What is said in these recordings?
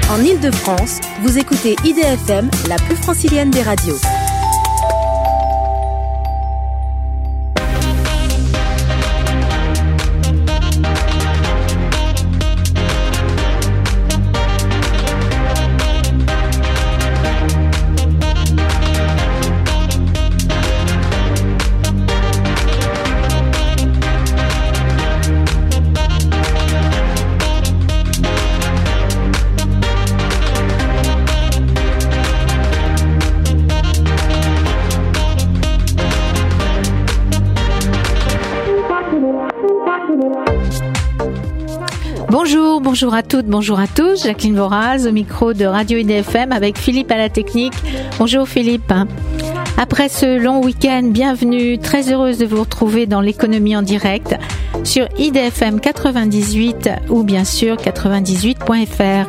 En Ile-de-France, vous écoutez IDFM, la plus francilienne des radios. Bonjour à toutes, bonjour à tous. Jacqueline Voraz au micro de Radio IDFM avec Philippe à la technique. Bonjour Philippe. Après ce long week-end, bienvenue. Très heureuse de vous retrouver dans l'économie en direct sur IDFM 98 ou bien sûr 98.fr.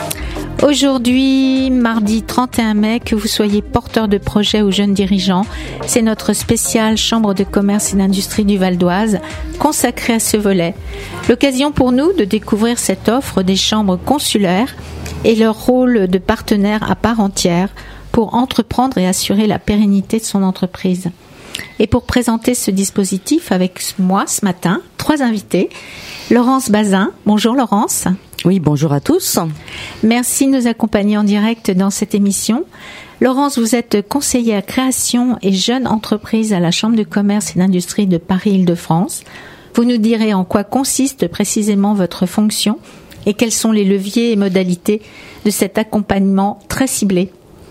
Aujourd'hui, mardi 31 mai, que vous soyez porteur de projet ou jeune dirigeant, c'est notre spécial Chambre de commerce et d'industrie du Val d'Oise consacré à ce volet. L'occasion pour nous de découvrir cette offre des chambres consulaires et leur rôle de partenaire à part entière pour entreprendre et assurer la pérennité de son entreprise. Et pour présenter ce dispositif avec moi ce matin, 3 invités. Laurence Bazin. Bonjour Laurence. Oui, bonjour à tous. Merci de nous accompagner en direct dans cette émission. Laurence, vous êtes conseillère création et jeune entreprise à la Chambre de commerce et d'industrie de Paris-Île-de-France. Vous nous direz en quoi consiste précisément votre fonction et quels sont les leviers et modalités de cet accompagnement très ciblé.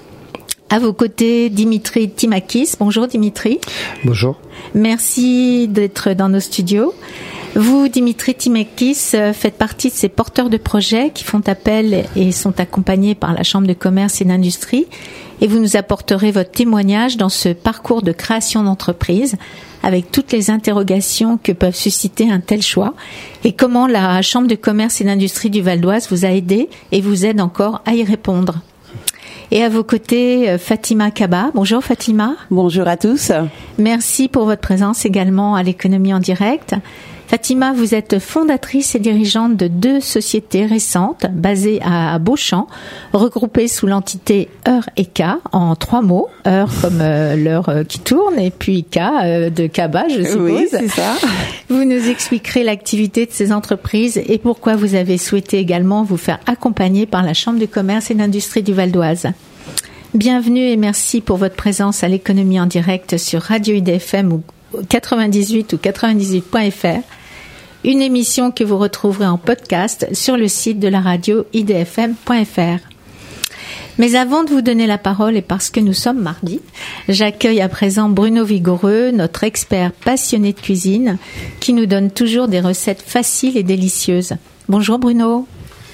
À vos côtés, Dimitri Timakis. Bonjour Dimitri. Bonjour. Merci d'être dans nos studios. Vous, Dimitri Timakis, faites partie de ces porteurs de projets qui font appel et sont accompagnés par la Chambre de commerce et d'industrie. Et vous nous apporterez votre témoignage dans ce parcours de création d'entreprise avec toutes les interrogations que peuvent susciter un tel choix et comment la Chambre de commerce et d'industrie du Val d'Oise vous a aidé et vous aide encore à y répondre. Et à vos côtés, Fatima Kaba. Bonjour Fatima. Bonjour à tous. Merci pour votre présence également à l'économie en direct. Fatima, vous êtes fondatrice et dirigeante de 2 sociétés récentes basées à Beauchamp, regroupées sous l'entité Heure et K en 3 mots. Heure comme l'heure qui tourne et puis K de Kaba, je suppose. Oui, c'est ça. Vous nous expliquerez l'activité de ces entreprises et pourquoi vous avez souhaité également vous faire accompagner par la Chambre de commerce et d'industrie du Val d'Oise. Bienvenue et merci pour votre présence à l'économie en direct sur Radio IDFM ou 98 ou 98.fr, une émission que vous retrouverez en podcast sur le site de la radio idfm.fr. Mais avant de vous donner la parole, et parce que nous sommes mardi, j'accueille à présent Bruno Vigoureux, notre expert passionné de cuisine, qui nous donne toujours des recettes faciles et délicieuses. Bonjour Bruno.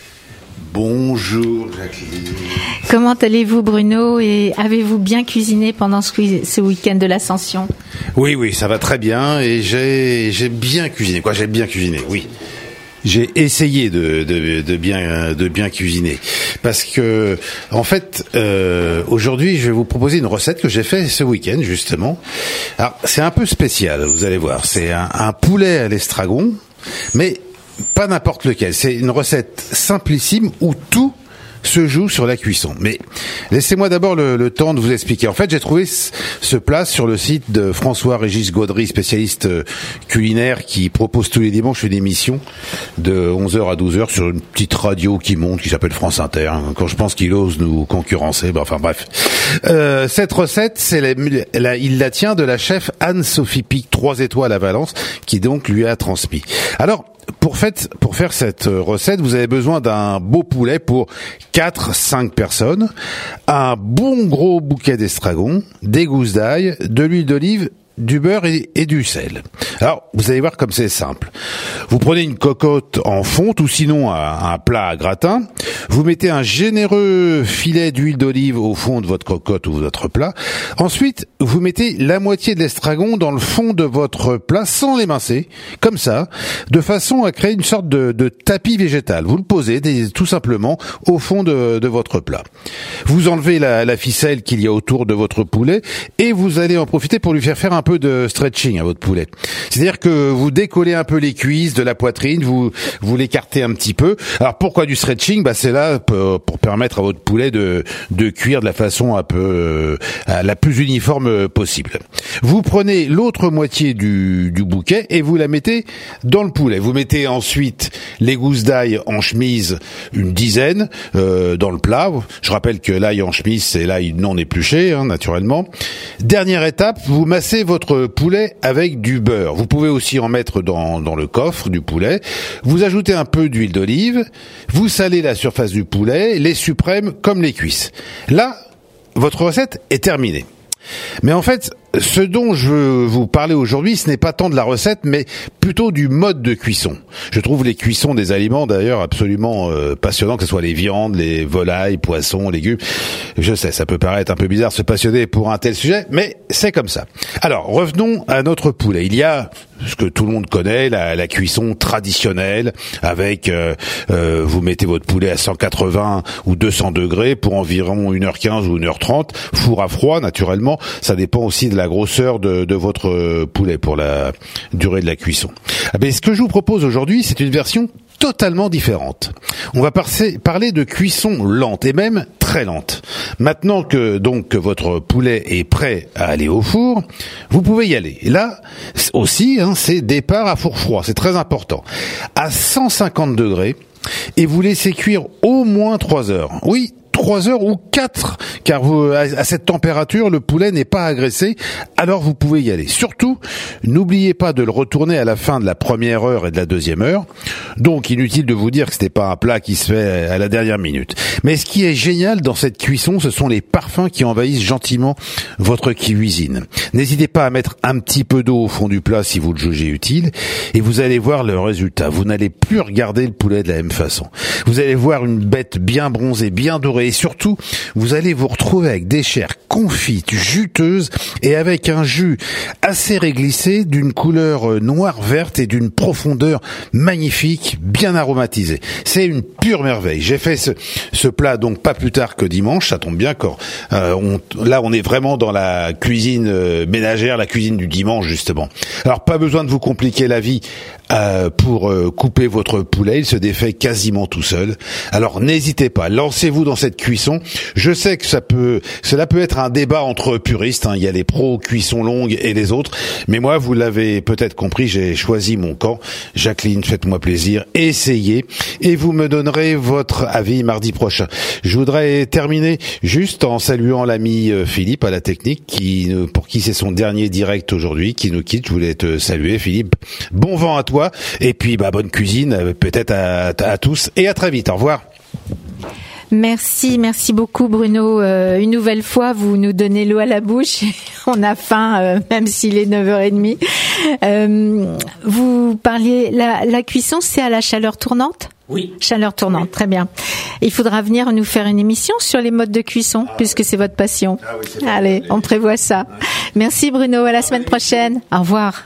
Bonjour Jacqueline. Comment allez-vous Bruno et avez-vous bien cuisiné pendant ce week-end de l'Ascension ? Oui, ça va très bien et j'ai bien cuisiné. J'ai bien cuisiné, oui. J'ai essayé de bien cuisiner parce que en fait aujourd'hui je vais vous proposer une recette que j'ai fait ce week-end justement. Alors c'est un peu spécial, vous allez voir. C'est un poulet à l'estragon, mais pas n'importe lequel. C'est une recette simplissime où tout se joue sur la cuisson. Mais laissez-moi d'abord le temps de vous expliquer. En fait, j'ai trouvé ce plat sur le site de François-Régis Gaudry, spécialiste culinaire, qui propose tous les dimanches une émission de 11h à 12h sur une petite radio qui monte, qui s'appelle France Inter. Quand je pense qu'il ose nous concurrencer, bref. Cette recette, il la tient de la chef Anne-Sophie Pic, 3 étoiles à Valence, qui donc lui a transmis. Alors, pour faire cette recette, vous avez besoin d'un beau poulet pour 4-5 personnes, un bon gros bouquet d'estragon, des gousses d'ail, de l'huile d'olive, du beurre et du sel. Alors, vous allez voir comme c'est simple. Vous prenez une cocotte en fonte ou sinon un plat à gratin. Vous mettez un généreux filet d'huile d'olive au fond de votre cocotte ou votre plat. Ensuite, vous mettez la moitié de l'estragon dans le fond de votre plat sans l'émincer, comme ça, de façon à créer une sorte de tapis végétal. Vous le posez tout simplement au fond de votre plat. Vous enlevez la ficelle qu'il y a autour de votre poulet et vous allez en profiter pour lui faire un peu peu de stretching à votre poulet. C'est-à-dire que vous décollez un peu les cuisses de la poitrine, vous l'écartez un petit peu. Alors pourquoi du stretching? C'est là pour permettre à votre poulet de cuire de la façon un peu la plus uniforme possible. Vous prenez l'autre moitié du bouquet et vous la mettez dans le poulet. Vous mettez ensuite les gousses d'ail en chemise, une dizaine dans le plat. Je rappelle que l'ail en chemise, c'est l'ail non épluché, naturellement. Dernière étape, vous massez votre poulet avec du beurre. Vous pouvez aussi en mettre dans le coffre du poulet. Vous ajoutez un peu d'huile d'olive. Vous salez la surface du poulet, les suprêmes comme les cuisses. Là, votre recette est terminée. Mais en fait, ce dont je veux vous parler aujourd'hui, ce n'est pas tant de la recette, mais plutôt du mode de cuisson. Je trouve les cuissons des aliments d'ailleurs absolument passionnants, que ce soit les viandes, les volailles, poissons, légumes. Je sais, ça peut paraître un peu bizarre de se passionner pour un tel sujet, mais c'est comme ça. Alors, revenons à notre poulet. Il y a ce que tout le monde connaît, la cuisson traditionnelle, avec vous mettez votre poulet à 180 ou 200 degrés pour environ 1h15 ou 1h30, four à froid naturellement, ça dépend aussi de la grosseur de votre poulet pour la durée de la cuisson. Mais ce que je vous propose aujourd'hui, c'est une version totalement différente. On va parler de cuisson lente et même très lente. Maintenant que votre poulet est prêt à aller au four, vous pouvez y aller. Et là aussi, c'est départ à four froid, c'est très important. À 150 degrés et vous laissez cuire au moins 3 heures. Oui, 3 heures ou 4, car à cette température, le poulet n'est pas agressé, alors vous pouvez y aller. Surtout, n'oubliez pas de le retourner à la fin de la première heure et de la deuxième heure. Donc, inutile de vous dire que ce n'est pas un plat qui se fait à la dernière minute. Mais ce qui est génial dans cette cuisson, ce sont les parfums qui envahissent gentiment votre cuisine. N'hésitez pas à mettre un petit peu d'eau au fond du plat si vous le jugez utile, et vous allez voir le résultat. Vous n'allez plus regarder le poulet de la même façon. Vous allez voir une bête bien bronzée, bien dorée, et surtout, vous allez vous retrouver avec des chairs confites, juteuses et avec un jus assez réglissé d'une couleur noire-verte et d'une profondeur magnifique, bien aromatisée. C'est une pure merveille. J'ai fait ce plat donc pas plus tard que dimanche, ça tombe bien quand on est vraiment dans la cuisine ménagère, la cuisine du dimanche justement. Alors pas besoin de vous compliquer la vie pour couper votre poulet, il se défait quasiment tout seul. Alors n'hésitez pas, lancez-vous dans cette cuisson. Je sais que cela peut être un débat entre puristes, il y a les pros cuisson longue et les autres, mais moi vous l'avez peut-être compris, j'ai choisi mon camp. Jacqueline, faites-moi plaisir, essayez et vous me donnerez votre avis mardi prochain. Je voudrais terminer juste en saluant l'ami Philippe à la technique pour qui c'est son dernier direct aujourd'hui, qui nous quitte. Je voulais te saluer Philippe, bon vent à toi et puis bonne cuisine peut-être à tous et à très vite, au revoir. Merci beaucoup Bruno. Une nouvelle fois, vous nous donnez l'eau à la bouche. On a faim, même s'il est 9h30. Vous parliez, la cuisson, c'est à la chaleur tournante ? Oui. Chaleur tournante, oui. Très bien. Il faudra venir nous faire une émission sur les modes de cuisson, puisque c'est votre passion. Oui, allez, on prévoit ça. Ouais. Merci Bruno, à la semaine prochaine. Au revoir.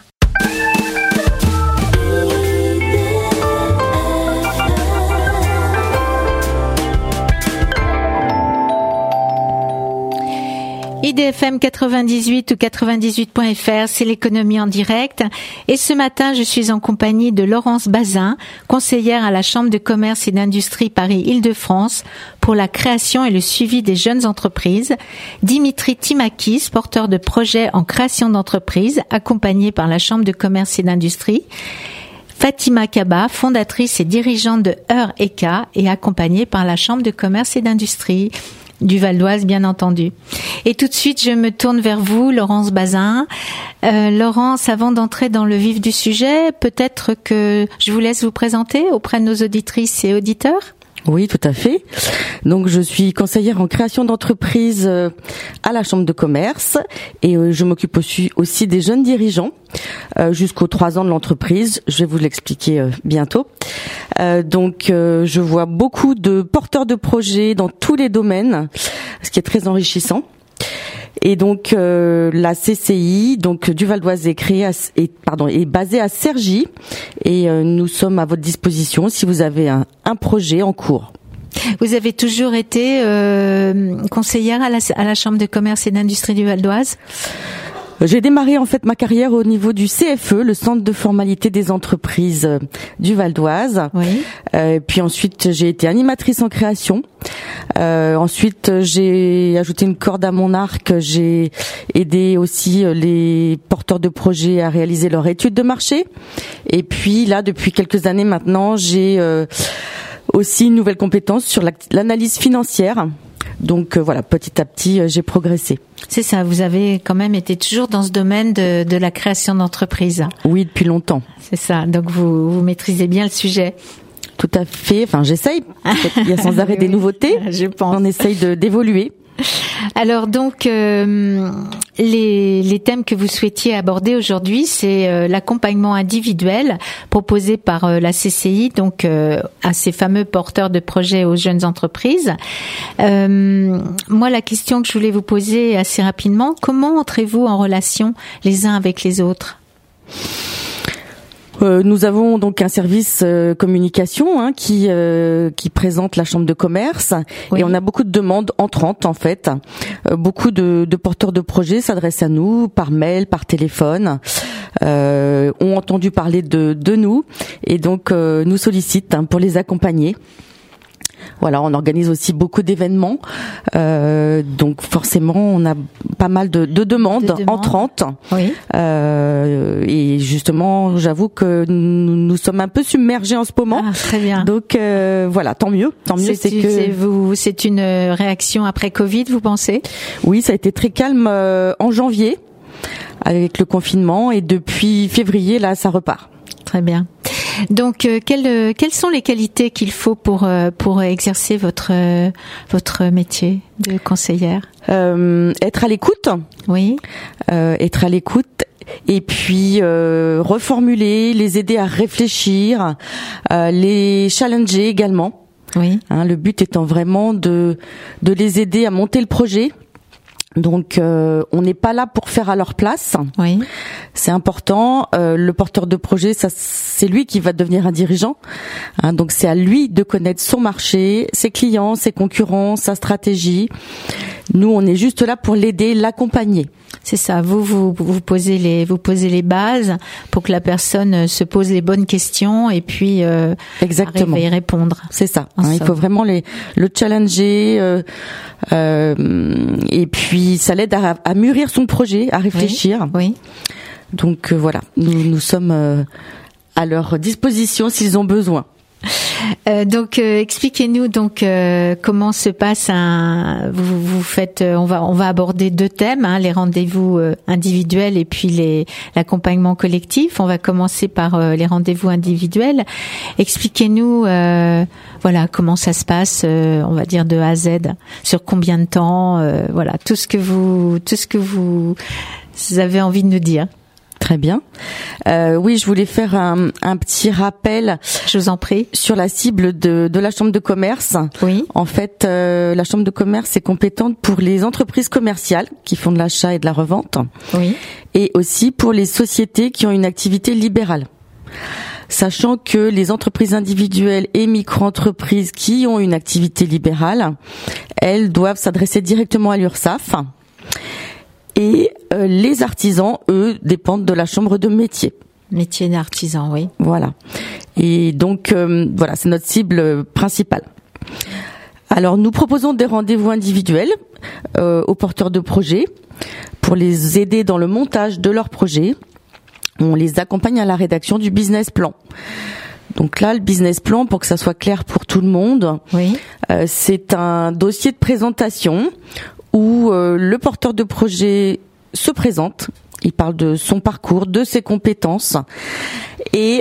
IDFM 98 ou 98.fr, c'est l'économie en direct. Et ce matin, je suis en compagnie de Laurence Bazin, conseillère à la Chambre de commerce et d'industrie Paris-Île-de-France pour la création et le suivi des jeunes entreprises. Dimitri Timakis, porteur de projets en création d'entreprises, accompagné par la Chambre de commerce et d'industrie. Fatima Kaba, fondatrice et dirigeante de Heure Eka et accompagnée par la Chambre de commerce et d'industrie du Val d'Oise, bien entendu. Et tout de suite, je me tourne vers vous, Laurence Bazin. Laurence, avant d'entrer dans le vif du sujet, peut-être que je vous laisse vous présenter auprès de nos auditrices et auditeurs. Oui, tout à fait. Donc, je suis conseillère en création d'entreprise à la Chambre de commerce et je m'occupe aussi des jeunes dirigeants jusqu'aux 3 ans de l'entreprise. Je vais vous l'expliquer bientôt. Donc, je vois beaucoup de porteurs de projets dans tous les domaines, ce qui est très enrichissant. Et donc la CCI, donc du Val d'Oise, est basée à Cergy et nous sommes à votre disposition si vous avez un projet en cours. Vous avez toujours été conseillère à la Chambre de commerce et d'industrie du Val d'Oise ? J'ai démarré en fait ma carrière au niveau du CFE, le Centre de formalité des entreprises du Val d'Oise. Oui. Puis ensuite j'ai été animatrice en création. Ensuite j'ai ajouté une corde à mon arc. J'ai aidé aussi les porteurs de projets à réaliser leur étude de marché. Et puis là, depuis quelques années maintenant, j'ai aussi une nouvelle compétence sur l'analyse financière. Donc voilà, petit à petit, j'ai progressé. C'est ça, vous avez quand même été toujours dans ce domaine de la création d'entreprise. Oui, depuis longtemps. C'est ça, donc vous maîtrisez bien le sujet. Tout à fait, enfin j'essaye. Il y a sans arrêt des nouveautés. Je pense. On essaye d'évoluer. Alors donc les thèmes que vous souhaitiez aborder aujourd'hui, c'est l'accompagnement individuel proposé par la CCI donc à ces fameux porteurs de projets aux jeunes entreprises. Moi la question que je voulais vous poser assez rapidement, comment entrez-vous en relation les uns avec les autres ? Nous avons donc un service communication qui présente la chambre de commerce. Oui. Et on a beaucoup de demandes entrantes en fait. Beaucoup de porteurs de projets s'adressent à nous par mail, par téléphone, ont entendu parler de nous et donc nous sollicitent pour les accompagner. Voilà, on organise aussi beaucoup d'événements, donc forcément on a pas mal de demandes entrantes. Oui. Et justement, j'avoue que nous sommes un peu submergés en ce moment. Ah, très bien. Donc voilà, tant mieux. C'est une réaction après Covid, vous pensez ? Oui, ça a été très calme en janvier avec le confinement et depuis février là, ça repart. Très bien. Donc, quelles sont les qualités qu'il faut pour exercer votre métier de conseillère ? Être à l'écoute. Oui. Être à l'écoute et puis reformuler, les aider à réfléchir, les challenger également. Oui. Le but étant vraiment de les aider à monter le projet. Donc on n'est pas là pour faire à leur place. Oui. C'est important. Le porteur de projet, ça c'est lui qui va devenir un dirigeant. Donc c'est à lui de connaître son marché, ses clients, ses concurrents, sa stratégie. Nous, on est juste là pour l'aider, l'accompagner. C'est ça. Vous posez les bases pour que la personne se pose les bonnes questions et puis exactement arrive à y répondre. C'est ça. Il faut vraiment le challenger et puis ça l'aide à mûrir son projet, à réfléchir. Oui. Donc voilà, nous sommes à leur disposition s'ils ont besoin. Donc expliquez-nous donc comment se passe vous faites on va aborder deux thèmes les rendez-vous individuels et puis l'accompagnement collectif. On va commencer par les rendez-vous individuels. Expliquez-nous voilà comment ça se passe on va dire de A à Z, sur combien de temps, voilà tout ce que vous avez envie de nous dire. Très bien. Oui, je voulais faire un petit rappel. Je vous en prie. Sur la cible de la chambre de commerce. Oui. En fait, la chambre de commerce est compétente pour les entreprises commerciales qui font de l'achat et de la revente. Oui. Et aussi pour les sociétés qui ont une activité libérale. Sachant que les entreprises individuelles et micro-entreprises qui ont une activité libérale, elles doivent s'adresser directement à l'URSSAF. Et les artisans, eux, dépendent de la chambre de métier. Métier d'artisan, oui. Voilà. Et donc, voilà, c'est notre cible principale. Alors, nous proposons des rendez-vous individuels aux porteurs de projets pour les aider dans le montage de leur projet. On les accompagne à la rédaction du business plan. Donc là, le business plan, pour que ça soit clair pour tout le monde, oui. C'est un dossier de présentation où le porteur de projet se présente, il parle de son parcours, de ses compétences, et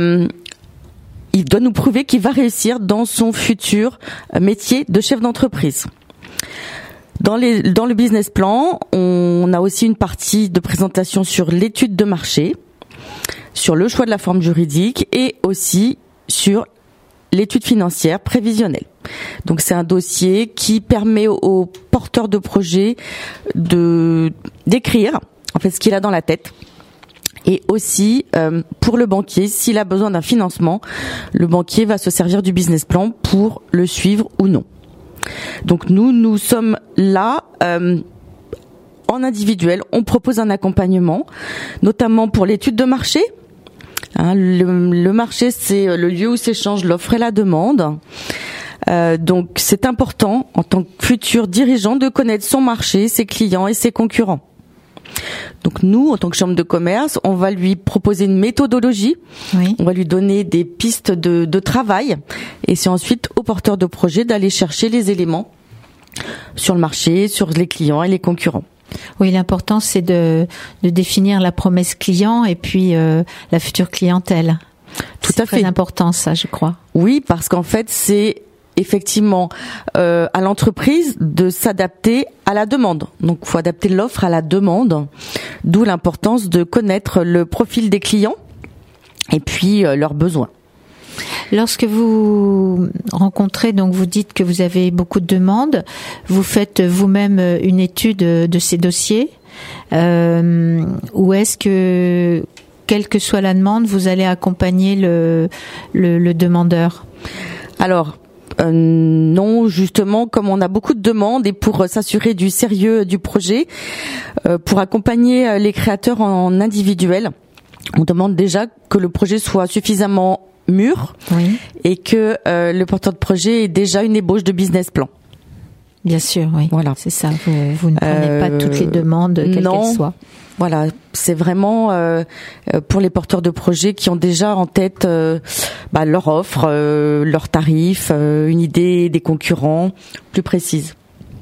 il doit nous prouver qu'il va réussir dans son futur métier de chef d'entreprise. Dans le business plan, on a aussi une partie de présentation sur l'étude de marché, sur le choix de la forme juridique et aussi sur l'étude financière prévisionnelle. Donc c'est un dossier qui permet aux porteurs de projet d'écrire en fait ce qu'il a dans la tête. Et aussi pour le banquier, s'il a besoin d'un financement, le banquier va se servir du business plan pour le suivre ou non. Donc nous sommes là en individuel, on propose un accompagnement, notamment pour l'étude de marché. Le marché, c'est le lieu où s'échangent l'offre et la demande. Donc c'est important en tant que futur dirigeant de connaître son marché, ses clients et ses concurrents. Donc nous, en tant que chambre de commerce, on va lui proposer une méthodologie, on va lui donner des pistes de travail, et c'est ensuite au porteur de projet d'aller chercher les éléments sur le marché, sur les clients et les concurrents. Oui, l'important c'est de définir la promesse client et puis la future clientèle. Tout à fait. C'est très important ça, je crois. Oui, parce qu'en fait c'est effectivement à l'entreprise de s'adapter à la demande. Donc il faut adapter l'offre à la demande, d'où l'importance de connaître le profil des clients et puis leurs besoins. Lorsque vous rencontrez, donc vous dites que vous avez beaucoup de demandes, vous faites vous-même une étude de ces dossiers, ou est-ce que, quelle que soit la demande, vous allez accompagner le demandeur? Alors, non, justement, comme on a beaucoup de demandes et pour s'assurer du sérieux du projet, pour accompagner les créateurs en individuel, on demande déjà que le projet soit suffisamment mûr et que le porteur de projet ait déjà une ébauche de business plan. Bien sûr, oui. Voilà. C'est ça. Vous ne prenez pas toutes les demandes, quelles qu'elles soient. Voilà, c'est vraiment pour les porteurs de projets qui ont déjà en tête leur offre, leurs tarifs, une idée des concurrents plus précise.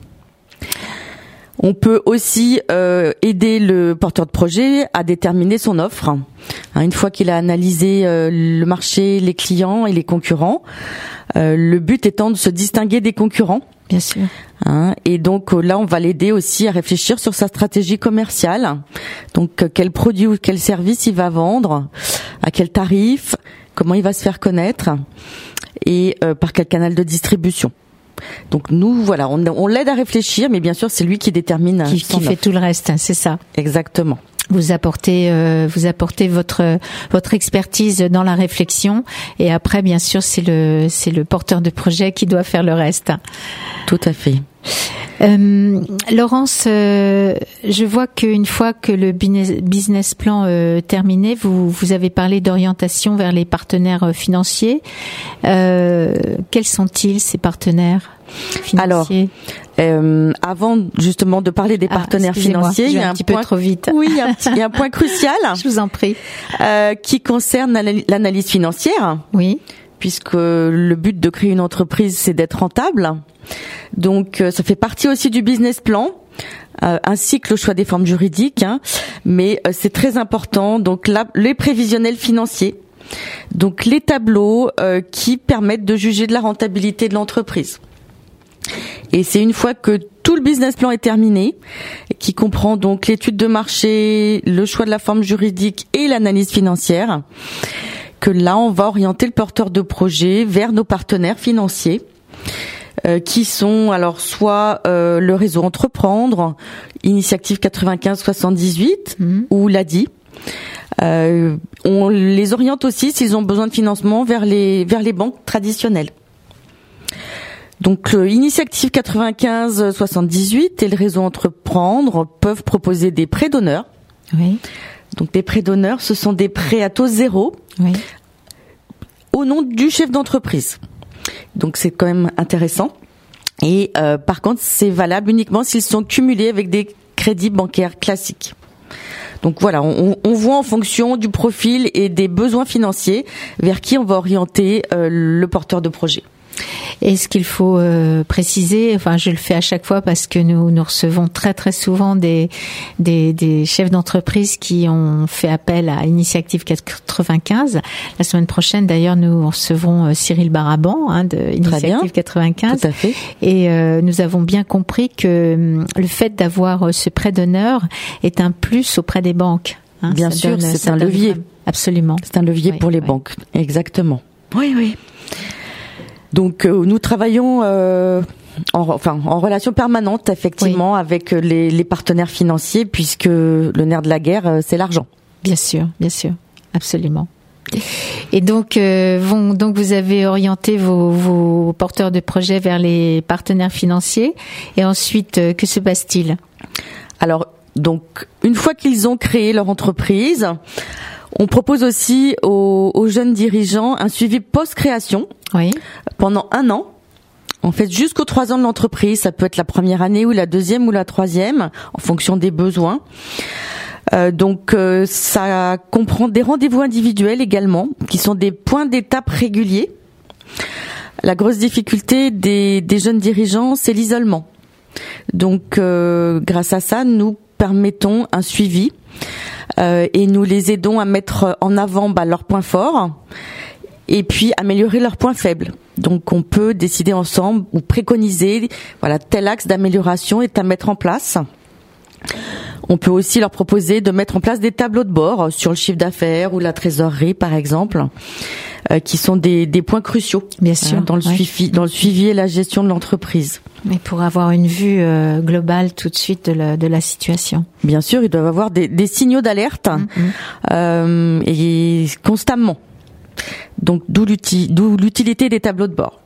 On peut aussi aider le porteur de projet à déterminer son offre. Une fois qu'il a analysé le marché, les clients et les concurrents, le but étant de se distinguer des concurrents. Bien sûr. Et donc là, on va l'aider aussi à réfléchir sur sa stratégie commerciale. Donc quel produit ou quel service il va vendre, à quel tarif, comment il va se faire connaître et par quel canal de distribution. Donc nous, voilà, on l'aide à réfléchir, mais bien sûr, c'est lui qui détermine qui fait tout le reste, c'est ça. Exactement. Vous apportez votre expertise dans la réflexion, et après, bien sûr, c'est le porteur de projet qui doit faire le reste. Tout à fait. Laurence, je vois qu'une fois que le business plan terminé, vous avez parlé d'orientation vers les partenaires financiers. Quels sont-ils, ces partenaires financiers? Alors, avant justement de parler des partenaires financiers, il y a un peu trop vite. Oui, il y a un point crucial. Je vous en prie. Qui concerne l'analyse financière. Oui. Puisque le but de créer une entreprise, c'est d'être rentable. Donc, ça fait partie aussi du business plan, ainsi que le choix des formes juridiques. Mais c'est très important. Donc là, les prévisionnels financiers. Donc les tableaux qui permettent de juger de la rentabilité de l'entreprise. Et c'est une fois que tout le business plan est terminé, qui comprend donc l'étude de marché, le choix de la forme juridique et l'analyse financière, que là on va orienter le porteur de projet vers nos partenaires financiers, qui sont alors soit le réseau Entreprendre, Initiative 95-78 ou l'ADI. On les oriente aussi s'ils ont besoin de financement vers les banques traditionnelles. Donc Initiative 95-78 et le réseau Entreprendre peuvent proposer des prêts d'honneur. Oui. Donc des prêts d'honneur, ce sont des prêts à taux zéro au nom du chef d'entreprise. Donc c'est quand même intéressant. Et par contre, c'est valable uniquement s'ils sont cumulés avec des crédits bancaires classiques. Donc voilà, on voit en fonction du profil et des besoins financiers vers qui on va orienter le porteur de projet. Et ce qu'il faut préciser, enfin je le fais à chaque fois parce que nous recevons très très souvent des chefs d'entreprise qui ont fait appel à Initiative 95. La semaine prochaine d'ailleurs nous recevrons Cyril Baraban de Initiative 95. Tout à fait. Et nous avons bien compris que le fait d'avoir ce prêt d'honneur est un plus auprès des banques. Bien sûr, c'est un levier. Absolument. C'est un levier pour les banques. Exactement. Oui. Donc nous travaillons en relation permanente effectivement avec les partenaires financiers, puisque le nerf de la guerre c'est l'argent. Bien sûr, absolument. Et donc vous avez orienté vos porteurs de projets vers les partenaires financiers, et ensuite que se passe-t-il? Alors Donc, une fois qu'ils ont créé leur entreprise, on propose aussi aux jeunes dirigeants un suivi post-création pendant 1 an. En fait, jusqu'aux 3 ans de l'entreprise, ça peut être la première année ou la deuxième ou la troisième, en fonction des besoins. Donc, ça comprend des rendez-vous individuels également, qui sont des points d'étape réguliers. La grosse difficulté des jeunes dirigeants, c'est l'isolement. Donc, grâce à ça, nous permettons un suivi et nous les aidons à mettre en avant leurs points forts et puis améliorer leurs points faibles. Donc, on peut décider ensemble ou préconiser, tel axe d'amélioration est à mettre en place. On peut aussi leur proposer de mettre en place des tableaux de bord sur le chiffre d'affaires ou la trésorerie, par exemple, qui sont des points cruciaux, bien sûr, dans le suivi et la gestion de l'entreprise. Mais pour avoir une vue globale tout de suite de la situation. Bien sûr, ils doivent avoir des signaux d'alerte et constamment. Donc, d'où l'utilité des tableaux de bord.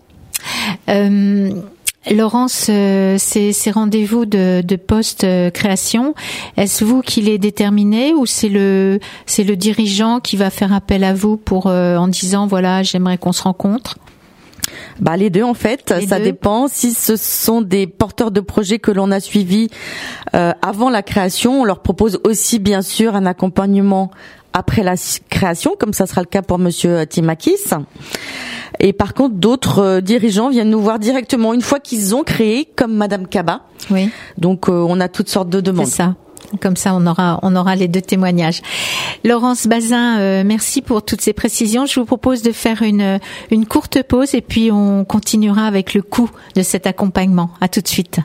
Laurence, ces rendez-vous de post-création, est-ce vous qui les déterminez ou c'est le dirigeant qui va faire appel à vous en disant j'aimerais qu'on se rencontre? Les deux en fait, ça dépend. Si ce sont des porteurs de projets que l'on a suivis avant la création, on leur propose aussi bien sûr un accompagnement après la création, comme ça sera le cas pour Monsieur Timakis. Et par contre, d'autres dirigeants viennent nous voir directement une fois qu'ils ont créé, comme Madame Kaba. Oui. Donc, on a toutes sortes de demandes. C'est ça. Comme ça, on aura les 2 témoignages. Laurence Bazin, merci pour toutes ces précisions. Je vous propose de faire une courte pause et puis on continuera avec le coût de cet accompagnement. À tout de suite.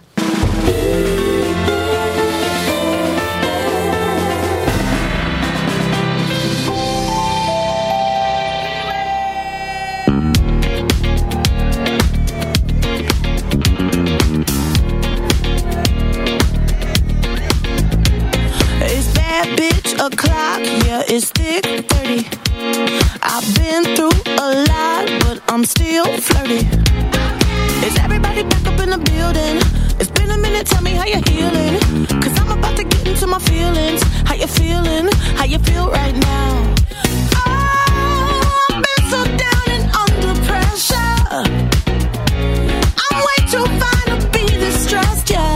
O'clock, yeah, it's thick 30. I've been through a lot, but I'm still flirty. Is everybody back up in the building? It's been a minute, tell me how you're healing. Cause I'm about to get into my feelings. How you feeling? How you feel right now? Oh, I've been so down and under pressure. I'm way too fine to be this stressed, yeah.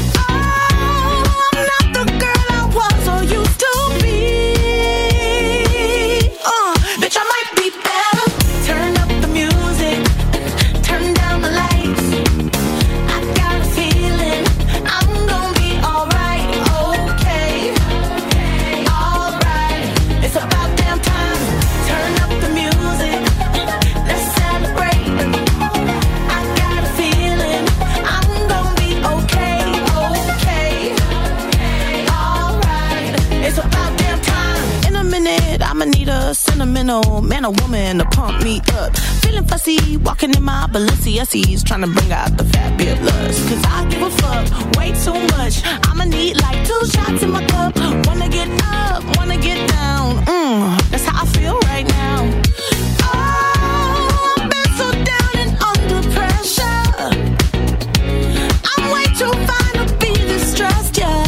Sentimental man or woman to pump me up. Feeling fussy, walking in my Balenciennes, trying to bring out the fabulous. Cause I give a fuck way too much. I'ma need like 2 shots in my cup. Wanna get up, wanna get down. That's how I feel right now. Oh, I've been so down and under pressure. I'm way too fine to be this stressed, yeah.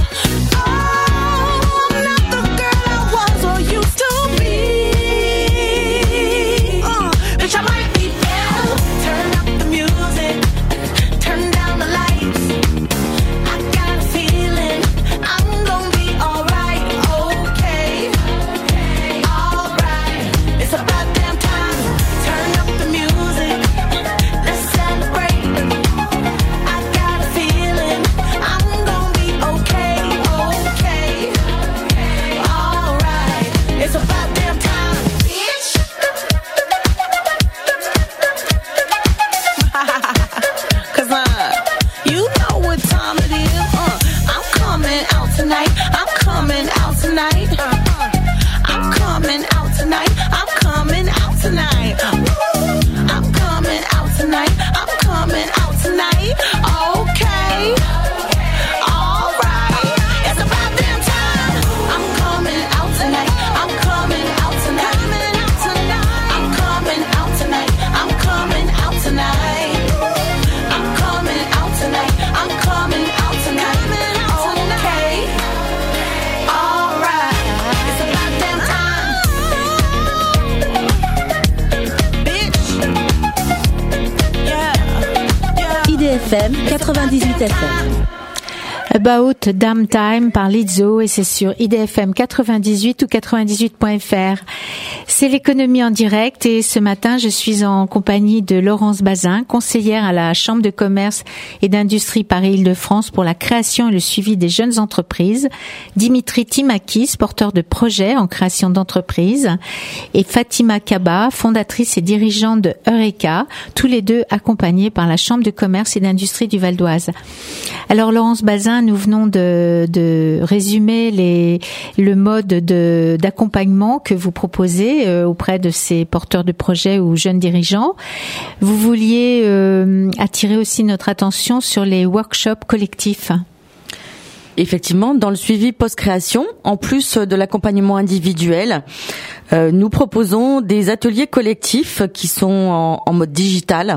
It's about IDFM 98 FM. About Damn Time par Lizzo et c'est sur IDFM 98 ou 98.fr. C'est l'économie en direct et ce matin je suis en compagnie de Laurence Bazin, conseillère à la Chambre de commerce et d'industrie Paris-Île-de-France pour la création et le suivi des jeunes entreprises, Dimitri Timakis, porteur de projets en création d'entreprises, et Fatima Kaba, fondatrice et dirigeante de Eureka, tous les deux accompagnés par la Chambre de commerce et d'industrie du Val d'Oise. Alors Laurence Bazin, nous venons de résumer le mode d'accompagnement que vous proposez auprès de ces porteurs de projets ou jeunes dirigeants. Vous vouliez attirer aussi notre attention sur les workshops collectifs. Effectivement, dans le suivi post-création, en plus de l'accompagnement individuel, nous proposons des ateliers collectifs qui sont en mode digital.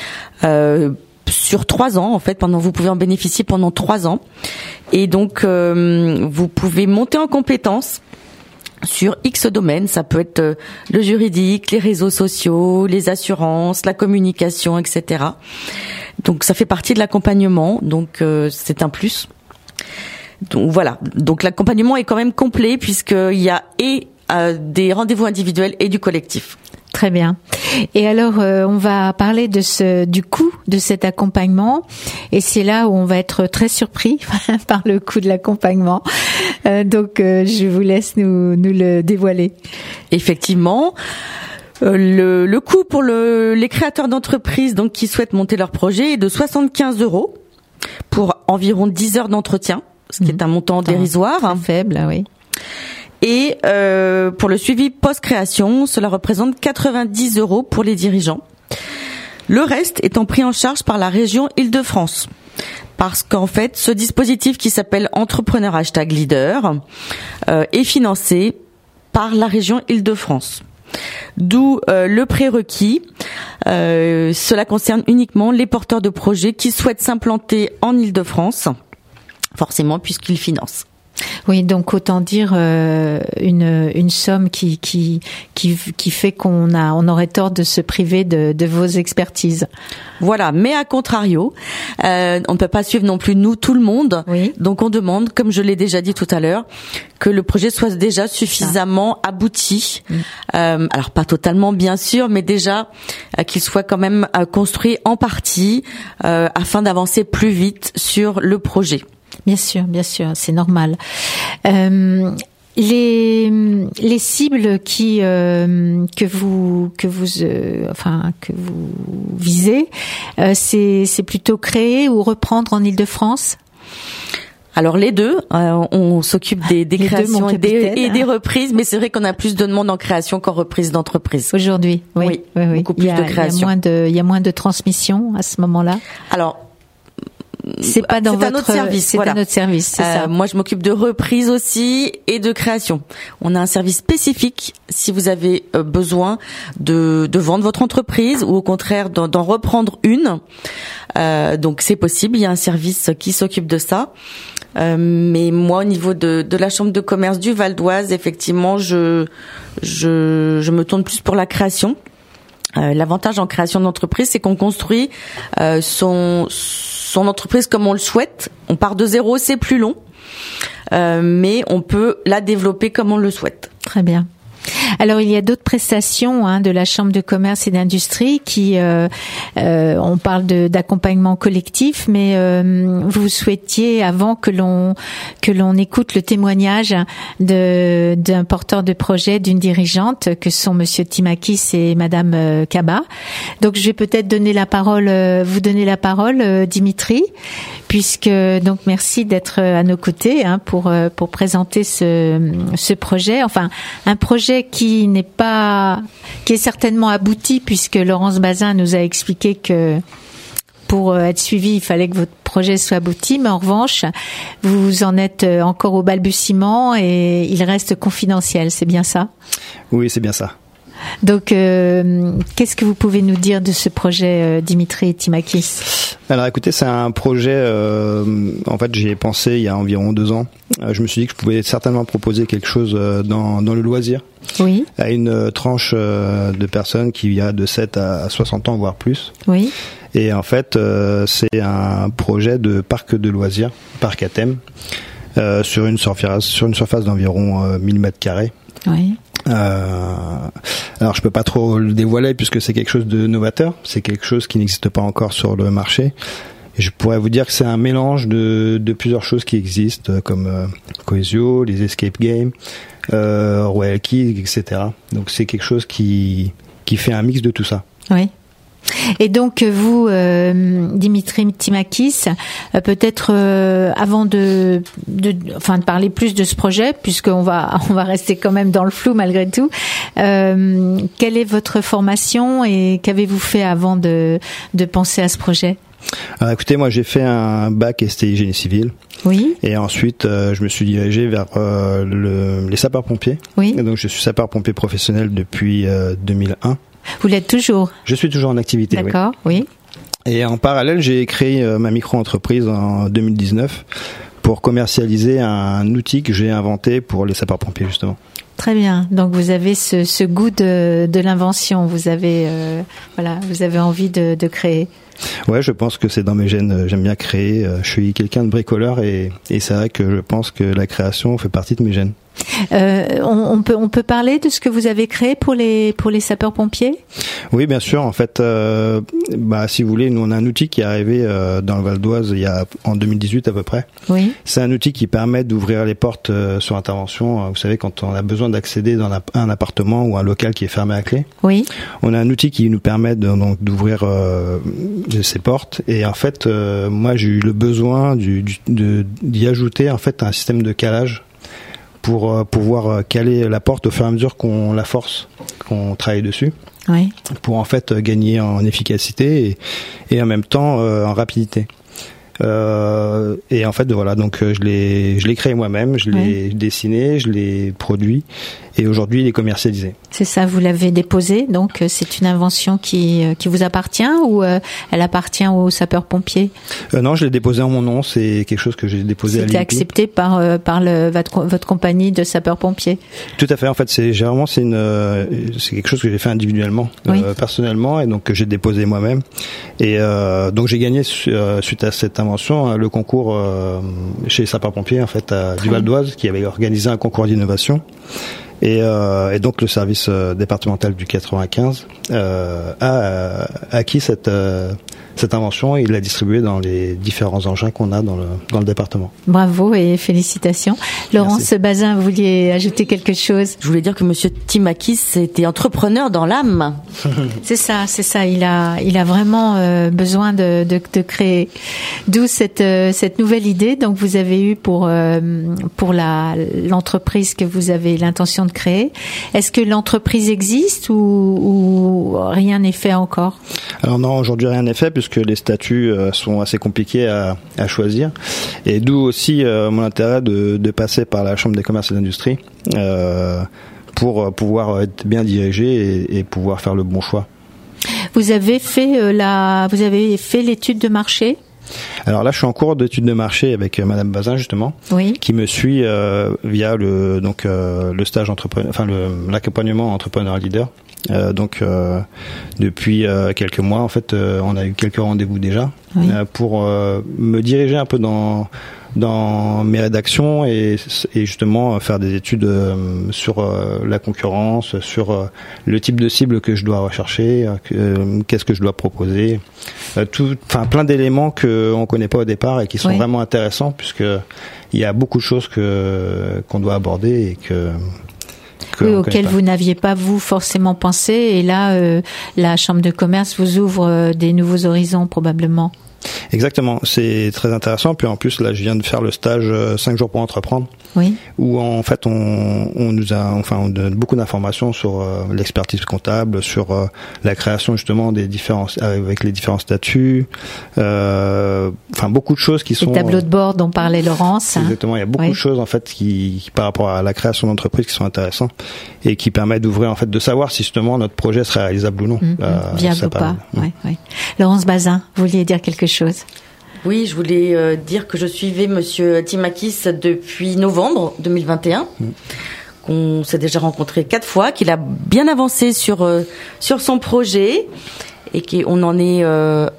Sur 3 ans, en fait, vous pouvez en bénéficier pendant 3 ans. Et donc, vous pouvez monter en compétences sur X domaines. Ça peut être le juridique, les réseaux sociaux, les assurances, la communication, etc. Donc, ça fait partie de l'accompagnement. Donc, c'est un plus. Donc, voilà. Donc, l'accompagnement est quand même complet puisqu'il y a des rendez-vous individuels et du collectif. Très bien. Et alors, on va parler du coût de cet accompagnement, et c'est là où on va être très surpris par le coût de l'accompagnement. Donc, je vous laisse nous le dévoiler. Effectivement. Le coût pour les créateurs d'entreprises donc qui souhaitent monter leur projet est de 75 € pour environ 10 heures d'entretien, ce qui est un montant dérisoire. Très faible, oui. Et pour le suivi post-création, cela représente 90 € pour les dirigeants. Le reste étant pris en charge par la région Île-de-France. Parce qu'en fait, ce dispositif qui s'appelle Entrepreneur #leader est financé par la région Île-de-France. D'où le prérequis. Cela concerne uniquement les porteurs de projets qui souhaitent s'implanter en Île-de-France, forcément puisqu'ils financent. Oui, donc autant dire une somme qui fait qu'on aurait tort de se priver de vos expertises. Voilà, mais à contrario, on ne peut pas suivre non plus tout le monde. Oui. Donc on demande, comme je l'ai déjà dit tout à l'heure, que le projet soit déjà suffisamment abouti. Alors pas totalement bien sûr, mais déjà qu'il soit quand même construit en partie afin d'avancer plus vite sur le projet. Bien sûr, c'est normal. Les cibles que vous visez, c'est plutôt créer ou reprendre en Île-de-France? Alors les deux, on s'occupe des créations et des reprises, mais c'est vrai qu'on a plus de demandes en création qu'en reprise d'entreprise. Aujourd'hui, oui. Beaucoup plus de création. Il y a moins de transmission à ce moment-là. Alors, c'est pas dans votre service. C'est à notre service, c'est ça. Moi, je m'occupe de reprise aussi et de création. On a un service spécifique si vous avez besoin de vendre votre entreprise ou au contraire d'en reprendre une. Donc c'est possible. Il y a un service qui s'occupe de ça. Mais moi, au niveau de la Chambre de commerce du Val d'Oise, effectivement, je me tourne plus pour la création. L'avantage en création d'entreprise, c'est qu'on construit son entreprise comme on le souhaite. On part de zéro, c'est plus long, mais on peut la développer comme on le souhaite. Très bien. Alors il y a d'autres prestations de la Chambre de commerce et d'industrie qui on parle d'accompagnement collectif, mais vous souhaitiez avant que l'on écoute le témoignage d'un porteur de projet, d'une dirigeante que sont monsieur Timakis et madame Kaba. Donc je vais peut-être vous donner la parole Dimitri, puisque donc merci d'être à nos côtés pour présenter ce projet, enfin un projet qui est certainement abouti, puisque Laurence Bazin nous a expliqué que pour être suivi, il fallait que votre projet soit abouti, mais en revanche, vous en êtes encore au balbutiement et il reste confidentiel, c'est bien ça? Oui, c'est bien ça. Donc, qu'est-ce que vous pouvez nous dire de ce projet, Dimitri Timakis? Alors, écoutez, c'est un projet. En fait, j'y ai pensé il y a environ 2 ans. Je me suis dit que je pouvais certainement proposer quelque chose dans le loisir. Oui. À une tranche de personnes qui a de 7 à 60 ans, voire plus. Oui. Et en fait, c'est un projet de parc de loisirs, parc à thème, sur une surface d'environ 1000 m². Oui. Alors je peux pas trop le dévoiler puisque c'est quelque chose de novateur, c'est quelque chose qui n'existe pas encore sur le marché. Et je pourrais vous dire que c'est un mélange de plusieurs choses qui existent, comme Cohesio, les escape games, Royal Key, etc. Donc c'est quelque chose qui fait un mix de tout ça. Oui. Et donc vous, Dimitri Timakis, peut-être avant de parler plus de ce projet, puisqu'on va rester quand même dans le flou malgré tout. Quelle est votre formation et qu'avez-vous fait avant de penser à ce projet? Alors écoutez, moi j'ai fait un bac STI génie civil. Oui. Et ensuite je me suis dirigé vers les sapeurs-pompiers. Oui. Et donc je suis sapeur-pompier professionnel depuis 2001. Vous l'êtes toujours? Je suis toujours en activité. D'accord, oui. Et en parallèle, j'ai créé ma micro-entreprise en 2019 pour commercialiser un outil que j'ai inventé pour les sapeurs-pompiers, justement. Très bien. Donc vous avez ce goût de l'invention. Vous avez envie de créer. Ouais, je pense que c'est dans mes gènes. J'aime bien créer. Je suis quelqu'un de bricoleur et c'est vrai que je pense que la création fait partie de mes gènes. On peut parler de ce que vous avez créé pour les sapeurs-pompiers? Oui, bien sûr. En fait, si vous voulez, nous on a un outil qui est arrivé dans le Val d'Oise en 2018 à peu près. Oui. C'est un outil qui permet d'ouvrir les portes sur intervention. Vous savez, quand on a besoin d'accéder dans un appartement ou un local qui est fermé à clé. Oui. On a un outil qui nous permet d'ouvrir ces portes. Et en fait, moi j'ai eu le besoin d'y ajouter en fait un système de calage pour pouvoir caler la porte au fur et à mesure qu'on la force, qu'on travaille dessus. Oui. Pour en fait gagner en efficacité et en même temps en rapidité. Et en fait voilà, donc je l'ai créé moi-même, je l'ai dessiné, je l'ai produit et aujourd'hui il est commercialisé. C'est ça, vous l'avez déposé, donc c'est une invention qui vous appartient ou elle appartient aux sapeurs-pompiers? Non, je l'ai déposé en mon nom, c'est quelque chose que j'ai déposé à l'INPI. C'était accepté par votre compagnie de sapeurs-pompiers? Tout à fait, en fait c'est quelque chose que j'ai fait individuellement, personnellement, et donc que j'ai déposé moi-même. Et donc j'ai gagné suite à cette invention le concours chez les sapeurs-pompiers en fait du Val d'Oise qui avait organisé un concours d'innovation. Et donc le service départemental du 95 a acquis cette invention et il l'a distribuée dans les différents engins qu'on a dans le département. Bravo et félicitations. Laurence Bazin, vous vouliez ajouter quelque chose? Je voulais dire que Monsieur Timakis était entrepreneur dans l'âme. C'est ça. Il a vraiment besoin de créer. D'où cette nouvelle idée. Donc vous avez eu pour l'entreprise que vous avez l'intention de créer. Est-ce que l'entreprise existe ou rien n'est fait encore? Alors non, aujourd'hui rien n'est fait puisque les statuts sont assez compliqués à choisir. Et d'où aussi mon intérêt de passer par la Chambre des commerces et d'industrie pour pouvoir être bien dirigé et pouvoir faire le bon choix. Vous avez fait l'étude de marché? Alors là, je suis en cours d'étude de marché avec Madame Bazin justement, qui me suit via le stage l'accompagnement entrepreneur leader. Depuis quelques mois, en fait, on a eu quelques rendez-vous déjà pour me diriger un peu dans mes rédactions et justement faire des études sur la concurrence, sur le type de cible que je dois rechercher, qu'est-ce que je dois proposer, plein d'éléments qu'on connaît pas au départ et qui sont vraiment intéressants puisque il y a beaucoup de choses qu'on doit aborder et auquel vous n'aviez pas vous forcément pensé et là la Chambre de commerce vous ouvre des nouveaux horizons probablement. Exactement, c'est très intéressant. Puis en plus là, je viens de faire le stage 5 jours pour entreprendre, où en fait on donne beaucoup d'informations sur l'expertise comptable, sur la création justement des différents avec les différents statuts, beaucoup de choses qui sont. Les tableaux de bord dont parlait Laurence. Exactement, il y a beaucoup de choses en fait qui par rapport à la création d'entreprise qui sont intéressantes et qui permettent d'ouvrir en fait de savoir si justement notre projet serait réalisable ou non, viable ou pas. Laurence Bazin, vous vouliez dire quelque chose? Oui, je voulais dire que je suivais Monsieur Timakis depuis novembre 2021, qu'on s'est déjà rencontré 4 fois, qu'il a bien avancé sur son projet et qu'on en est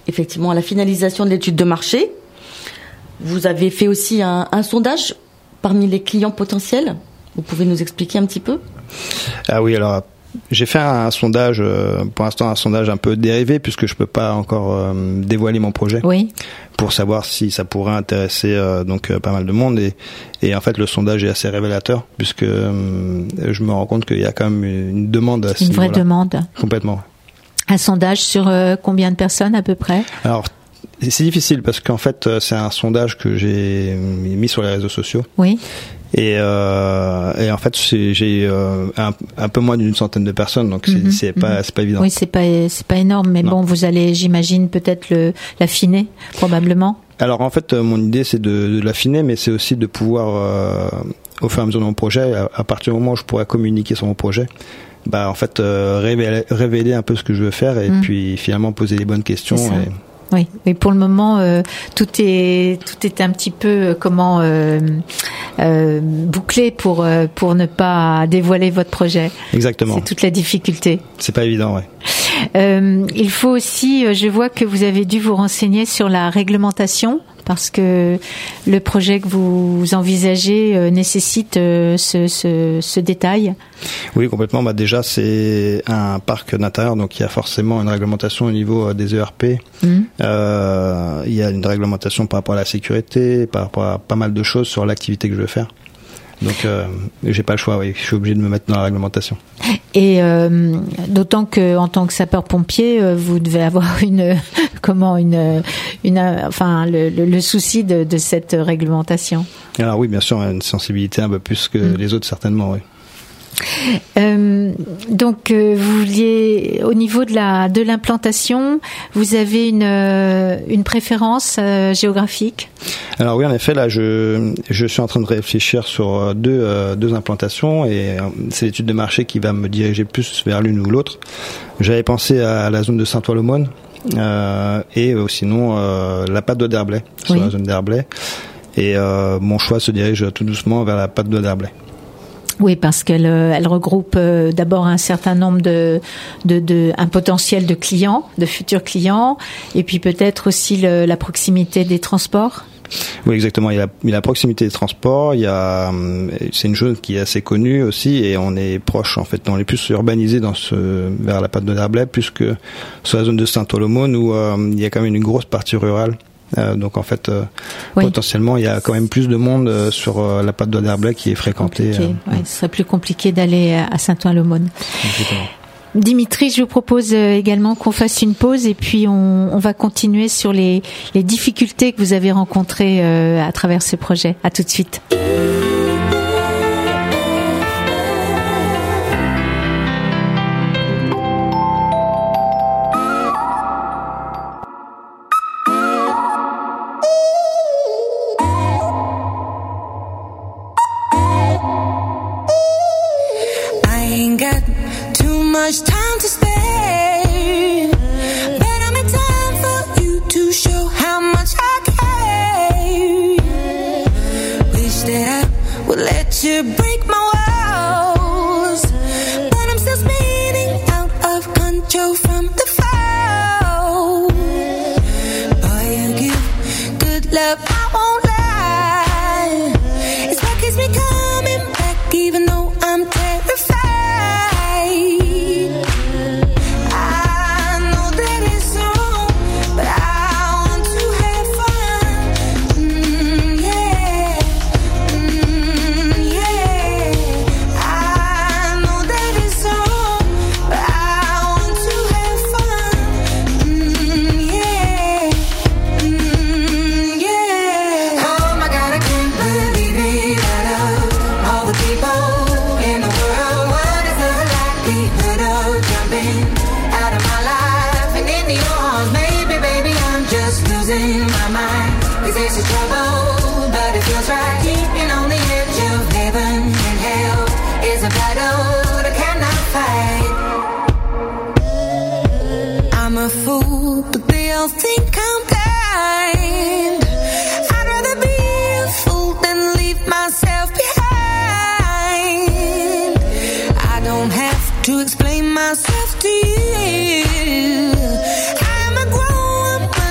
effectivement à la finalisation de l'étude de marché. Vous avez fait aussi un sondage parmi les clients potentiels. Vous pouvez nous expliquer un petit peu ? Ah oui, alors j'ai fait un sondage, pour l'instant un sondage un peu dérivé puisque je peux pas encore dévoiler mon projet. Oui. Pour savoir si ça pourrait intéresser pas mal de monde et en fait le sondage est assez révélateur puisque je me rends compte qu'il y a quand même une demande à ce niveau-là. Une vraie demande. Complètement. Un sondage sur combien de personnes à peu près ? Alors c'est difficile parce qu'en fait c'est un sondage que j'ai mis sur les réseaux sociaux. Oui. Et en fait j'ai un peu moins d'une centaine de personnes, donc c'est pas évident. Oui, c'est pas énorme, mais non. Bon, vous allez, j'imagine, peut-être l'affiner probablement. Alors en fait mon idée c'est de l'affiner, mais c'est aussi de pouvoir au fur et à mesure de mon projet, à partir du moment où je pourrais communiquer sur mon projet, en fait révéler un peu ce que je veux faire et puis finalement poser les bonnes questions. Oui, et pour le moment, tout est un petit peu bouclé pour ne pas dévoiler votre projet. Exactement. C'est toute la difficulté. C'est pas évident, ouais. Il faut aussi, je vois que vous avez dû vous renseigner sur la réglementation parce que le projet que vous envisagez nécessite ce détail. Oui, complètement. Déjà, c'est un parc d'intérieur, donc il y a forcément une réglementation au niveau des ERP. Il y a une réglementation par rapport à la sécurité, par rapport à pas mal de choses sur l'activité que je veux faire. Donc, j'ai pas le choix. Oui, je suis obligé de me mettre dans la réglementation. Et d'autant que, en tant que sapeur-pompier, vous devez avoir le souci de cette réglementation. Alors oui, bien sûr, une sensibilité un peu plus que les autres, certainement. Oui. Donc vous vouliez, au niveau de l'implantation, vous avez une préférence géographique? Alors oui, en effet, là je suis en train de réfléchir sur deux implantations et c'est l'étude de marché qui va me diriger plus vers l'une ou l'autre. J'avais pensé à la zone de Saint-Ouen-l'Aumône et sinon la Patte d'Oie d'Herblay, sur la zone d'Herblay, et mon choix se dirige tout doucement vers la Patte d'Oie d'Herblay. Oui, parce qu'elle regroupe d'abord un certain nombre un potentiel de clients, de futurs clients, et puis peut-être aussi la proximité des transports. Oui, exactement. Il y a la proximité des transports. C'est une zone qui est assez connue aussi, et on est proche. En fait, on est plus urbanisé vers la Patte d'Oie d'Herblay, plus que sur la zone de Saint-Ouen-l'Aumône où il y a quand même une grosse partie rurale. Donc en fait, potentiellement, il y a quand même plus de monde sur la Patte d'Oie d'Herblay qui est fréquentée. Ce serait plus compliqué d'aller à Saint-Ouen-l'Aumône. Dimitri, je vous propose également qu'on fasse une pause et puis on va continuer sur les difficultés que vous avez rencontrées à travers ce projet. À tout de suite. Much time to spare, but I'm in time for you to show how much I care. Wish that I would let you break my walls, but I'm still spinning out of control from the fall. Boy, you give good love, I won't lie. It's what keeps me coming back, even though I'm terrified. Think I'm blind. I'd rather be a fool than leave myself behind. I don't have to explain myself to you. I'm a grown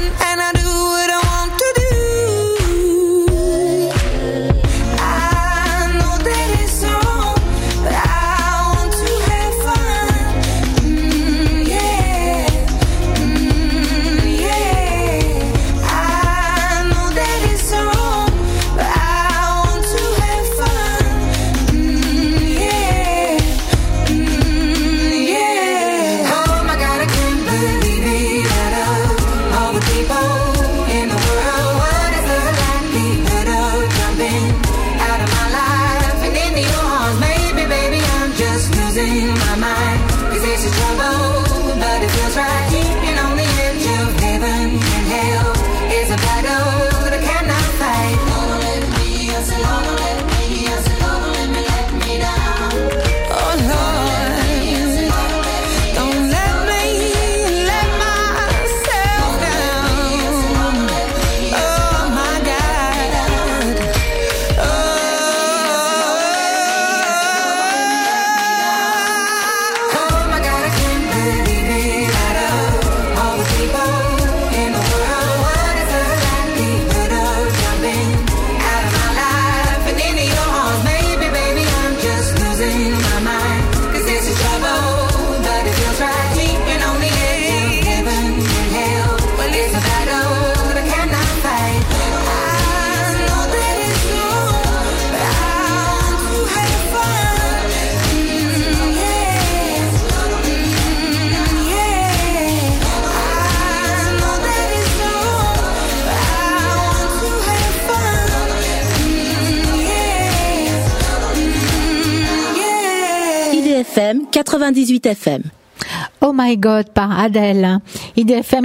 IDFM 98 FM. Oh My God par Adele. IDFM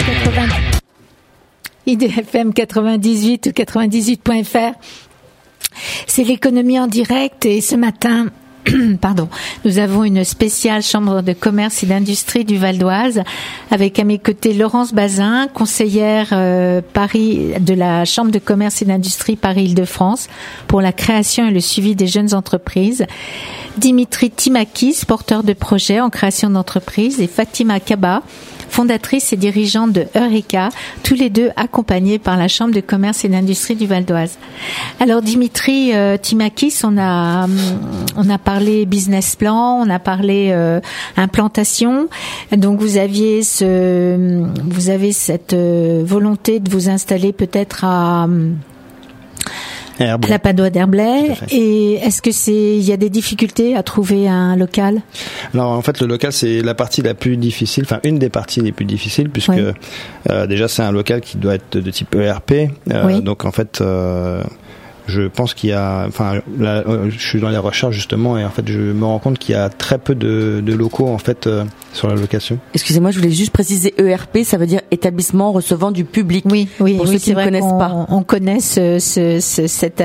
98 ou 98.fr. C'est l'économie en direct et ce matin, nous avons une spéciale chambre de commerce et d'industrie du Val d'Oise avec à mes côtés Laurence Bazin, conseillère Paris de la chambre de commerce et d'industrie Paris-Île-de-France pour la création et le suivi des jeunes entreprises, Dimitri Timakis, porteur de projet en création d'entreprise, et Fatima Kaba, fondatrice et dirigeante de Eureka, tous les deux accompagnés par la Chambre de commerce et d'industrie du Val d'Oise. Alors Dimitri Timakis, on a parlé business plan, on a parlé implantation. Donc vous avez cette volonté de vous installer peut-être à la Padoie d'Herblay. Et est-ce que il y a des difficultés à trouver un local? Alors en fait le local c'est la partie la plus difficile, enfin une des parties les plus difficiles puisque déjà c'est un local qui doit être de type ERP. Donc en fait je pense qu'il y a, là, je suis dans les recherches justement et en fait je me rends compte qu'il y a très peu de locaux en fait sur la location. Excusez-moi, je voulais juste préciser ERP, ça veut dire établissement recevant du public. Oui, pour ceux qui ne connaissent pas. On connaît cet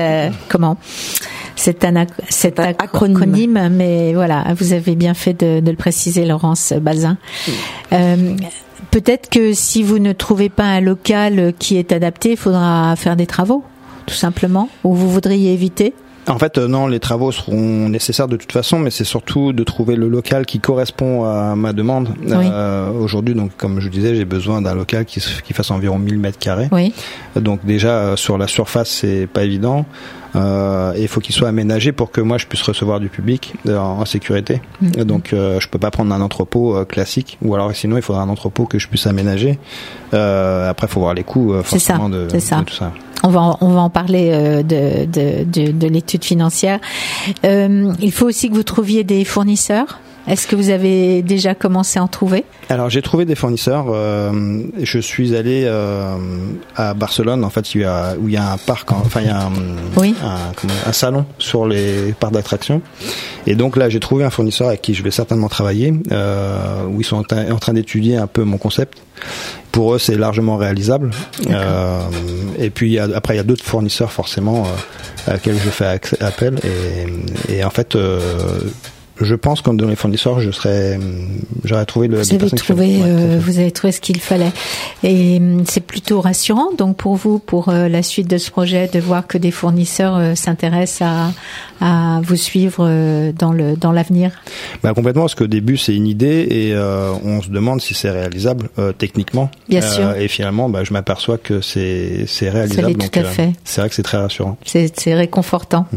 acronyme, mais voilà, vous avez bien fait de le préciser, Laurence Bazin. Peut-être que si vous ne trouvez pas un local qui est adapté, il faudra faire des travaux, tout simplement, ou vous voudriez éviter? En fait, non, les travaux seront nécessaires de toute façon, mais c'est surtout de trouver le local qui correspond à ma demande. Aujourd'hui, donc, comme je disais, j'ai besoin d'un local qui fasse environ 1000 mètres carrés. Oui. Donc déjà, sur la surface, c'est pas évident. Et il faut qu'il soit aménagé pour que moi je puisse recevoir du public en sécurité. Donc je peux pas prendre un entrepôt classique, ou alors sinon il faudra un entrepôt que je puisse aménager. Après il faut voir les coûts forcément de tout ça. On va en parler de l'étude financière. Il faut aussi que vous trouviez des fournisseurs. Est-ce que vous avez déjà commencé à en trouver? Alors j'ai trouvé des fournisseurs. Je suis allé à Barcelone, en fait, où il y a un parc, il y a un salon sur les parcs d'attractions. Et donc là, j'ai trouvé un fournisseur avec qui je vais certainement travailler, où ils sont en train d'étudier un peu mon concept. Pour eux, c'est largement réalisable. Et puis après, il y a d'autres fournisseurs forcément à lesquels je fais appel. Et en fait. Je pense que dans les fournisseurs, j'aurais trouvé vous avez trouvé ce qu'il fallait. Et c'est plutôt rassurant, donc pour vous, pour la suite de ce projet, de voir que des fournisseurs s'intéressent à vous suivre dans l'avenir. Complètement, parce qu'au début, c'est une idée et on se demande si c'est réalisable techniquement. Bien sûr. Et finalement, je m'aperçois que c'est réalisable. Ça l'est tout à fait. C'est vrai que c'est très rassurant. C'est réconfortant.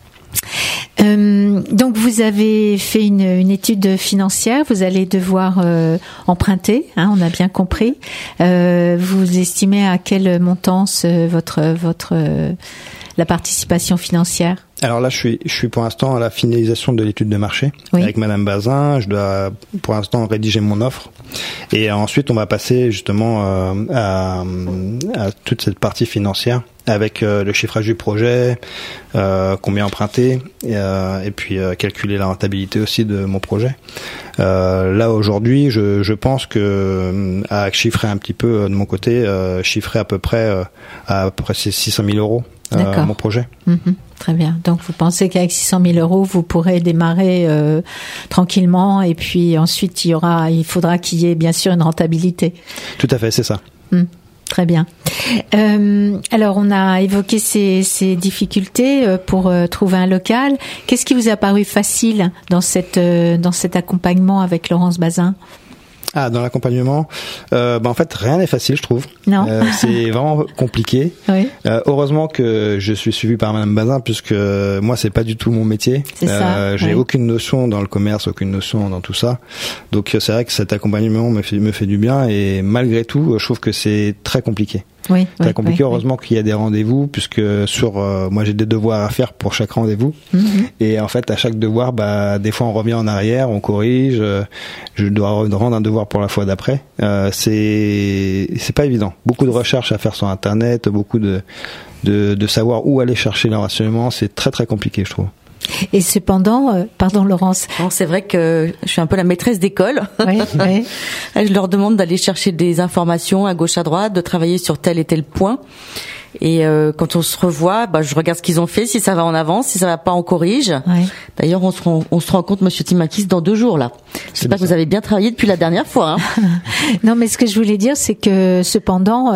Donc vous avez fait une étude financière, vous allez devoir emprunter, on a bien compris. Vous estimez à quelle montance la participation financière? Alors là, je suis pour l'instant à la finalisation de l'étude de marché avec Madame Bazin. Je dois pour l'instant rédiger mon offre et ensuite on va passer justement à toute cette partie financière avec le chiffrage du projet, combien emprunter et puis calculer la rentabilité aussi de mon projet. Là aujourd'hui, je pense que à chiffrer un petit peu de mon côté, chiffrer à peu près 600 000 euros mon projet. Très bien. Donc vous pensez qu'avec 600 000 euros, vous pourrez démarrer tranquillement et puis ensuite il faudra qu'il y ait bien sûr une rentabilité. Tout à fait, c'est ça. Très bien. Alors on a évoqué ces difficultés pour trouver un local. Qu'est-ce qui vous a paru facile dans cet accompagnement avec Laurence Bazin? Dans l'accompagnement, en fait rien n'est facile, je trouve. Non. C'est vraiment compliqué. Oui. Heureusement que je suis suivi par Madame Bazin puisque moi c'est pas du tout mon métier. C'est ça. J'ai aucune notion dans le commerce, aucune notion dans tout ça. Donc c'est vrai que cet accompagnement me fait du bien et malgré tout, je trouve que c'est très compliqué. Oui, très compliqué. Heureusement qu'il y a des rendez-vous puisque moi j'ai des devoirs à faire pour chaque rendez-vous et en fait à chaque devoir des fois on revient en arrière, on corrige, je dois rendre un devoir pour la fois d'après. C'est pas évident. Beaucoup de recherches à faire sur internet, beaucoup de savoir où aller chercher les renseignements, c'est très très compliqué, je trouve. Et cependant, pardon Laurence. Non, c'est vrai que je suis un peu la maîtresse d'école. Oui, oui. Je leur demande d'aller chercher des informations à gauche à droite, de travailler sur tel et tel point. Et quand on se revoit, je regarde ce qu'ils ont fait, si ça va en avance, si ça va pas on corrige. Oui. D'ailleurs, on se rend compte, Monsieur Timakis, dans 2 jours là. J'espère que vous avez bien travaillé depuis la dernière fois. Hein. Non, mais ce que je voulais dire, c'est que cependant,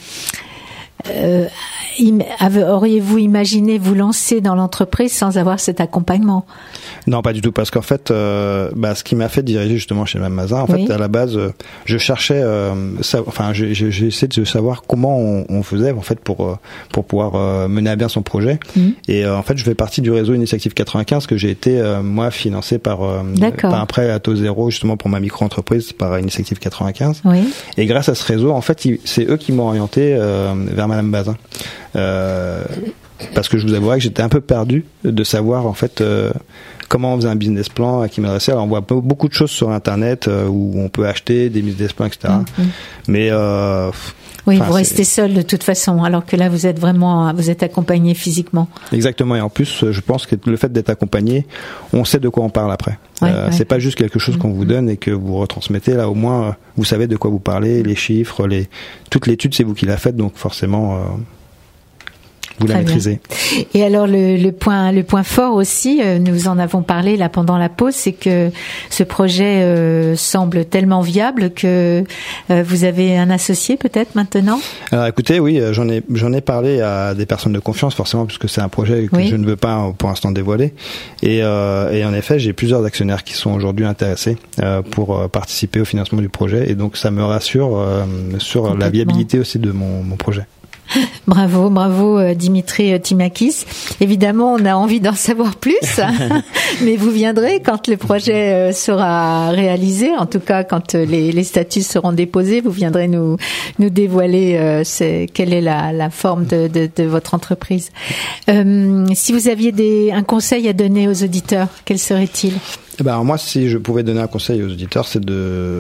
auriez-vous imaginé vous lancer dans l'entreprise sans avoir cet accompagnement? Non, pas du tout, parce qu'en fait, ce qui m'a fait diriger justement chez Mme Mazin, en fait, à la base, je cherchais, j'ai essayé de savoir comment on faisait en fait pour pouvoir mener à bien son projet. Et en fait, je fais partie du réseau Initiative 95 que j'ai été moi financé par un prêt à taux zéro justement pour ma micro-entreprise par Initiative 95. Oui. Et grâce à ce réseau, en fait, c'est eux qui m'ont orienté vers Mme Mazin. Parce que je vous avouerai que j'étais un peu perdu de savoir en fait comment on faisait un business plan à qui m'adresser. Alors on voit beaucoup de choses sur internet où on peut acheter des business plans, etc. Mais vous restez seul de toute façon, alors que là vous êtes accompagné physiquement. Exactement, et en plus je pense que le fait d'être accompagné, on sait de quoi on parle après. C'est pas juste quelque chose qu'on vous donne et que vous retransmettez. Là au moins vous savez de quoi vous parlez, les chiffres, toute l'étude c'est vous qui la faites, donc forcément vous la maîtrisez. Et alors le point fort aussi, nous en avons parlé là pendant la pause, c'est que ce projet semble tellement viable que vous avez un associé peut-être maintenant. Alors écoutez, oui, j'en ai parlé à des personnes de confiance forcément, puisque c'est un projet que je ne veux pas pour l'instant dévoiler. Et en effet, j'ai plusieurs actionnaires qui sont aujourd'hui intéressés pour participer au financement du projet, et donc ça me rassure sur la viabilité aussi de mon projet. Bravo Dimitri Timakis. Évidemment, on a envie d'en savoir plus, mais vous viendrez quand le projet sera réalisé. En tout cas, quand les statuts seront déposés, vous viendrez nous dévoiler quelle est la forme de votre entreprise. Si vous aviez un conseil à donner aux auditeurs, quel serait-il ? Alors moi, si je pouvais donner un conseil aux auditeurs, c'est de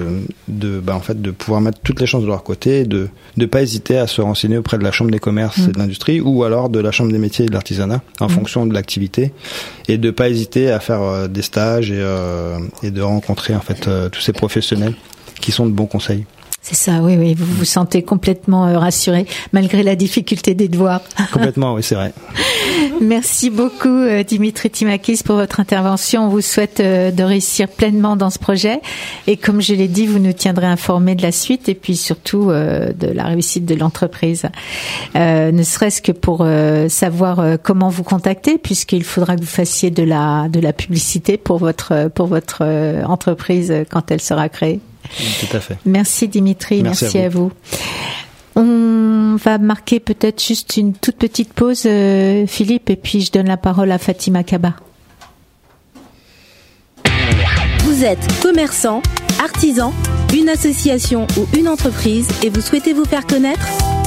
pouvoir mettre toutes les chances de leur côté, de pas hésiter à se renseigner auprès de la Chambre des commerces et de l'industrie, ou alors de la Chambre des métiers et de l'artisanat, en fonction de l'activité, et de pas hésiter à faire des stages et de rencontrer en fait tous ces professionnels qui sont de bons conseils. C'est ça, oui, vous vous sentez complètement rassuré, malgré la difficulté des devoirs. Complètement, oui, c'est vrai. Merci beaucoup Dimitri Timakis pour votre intervention. On vous souhaite de réussir pleinement dans ce projet, et comme je l'ai dit, vous nous tiendrez informés de la suite et puis surtout de la réussite de l'entreprise. Ne serait-ce que pour savoir comment vous contacter, puisqu'il faudra que vous fassiez de la publicité pour votre entreprise quand elle sera créée. Tout à fait. Merci Dimitri, merci à vous. On va marquer peut-être juste une toute petite pause, Philippe, et puis je donne la parole à Fatima Kaba. Vous êtes commerçant, artisan, une association ou une entreprise et vous souhaitez vous faire connaître ?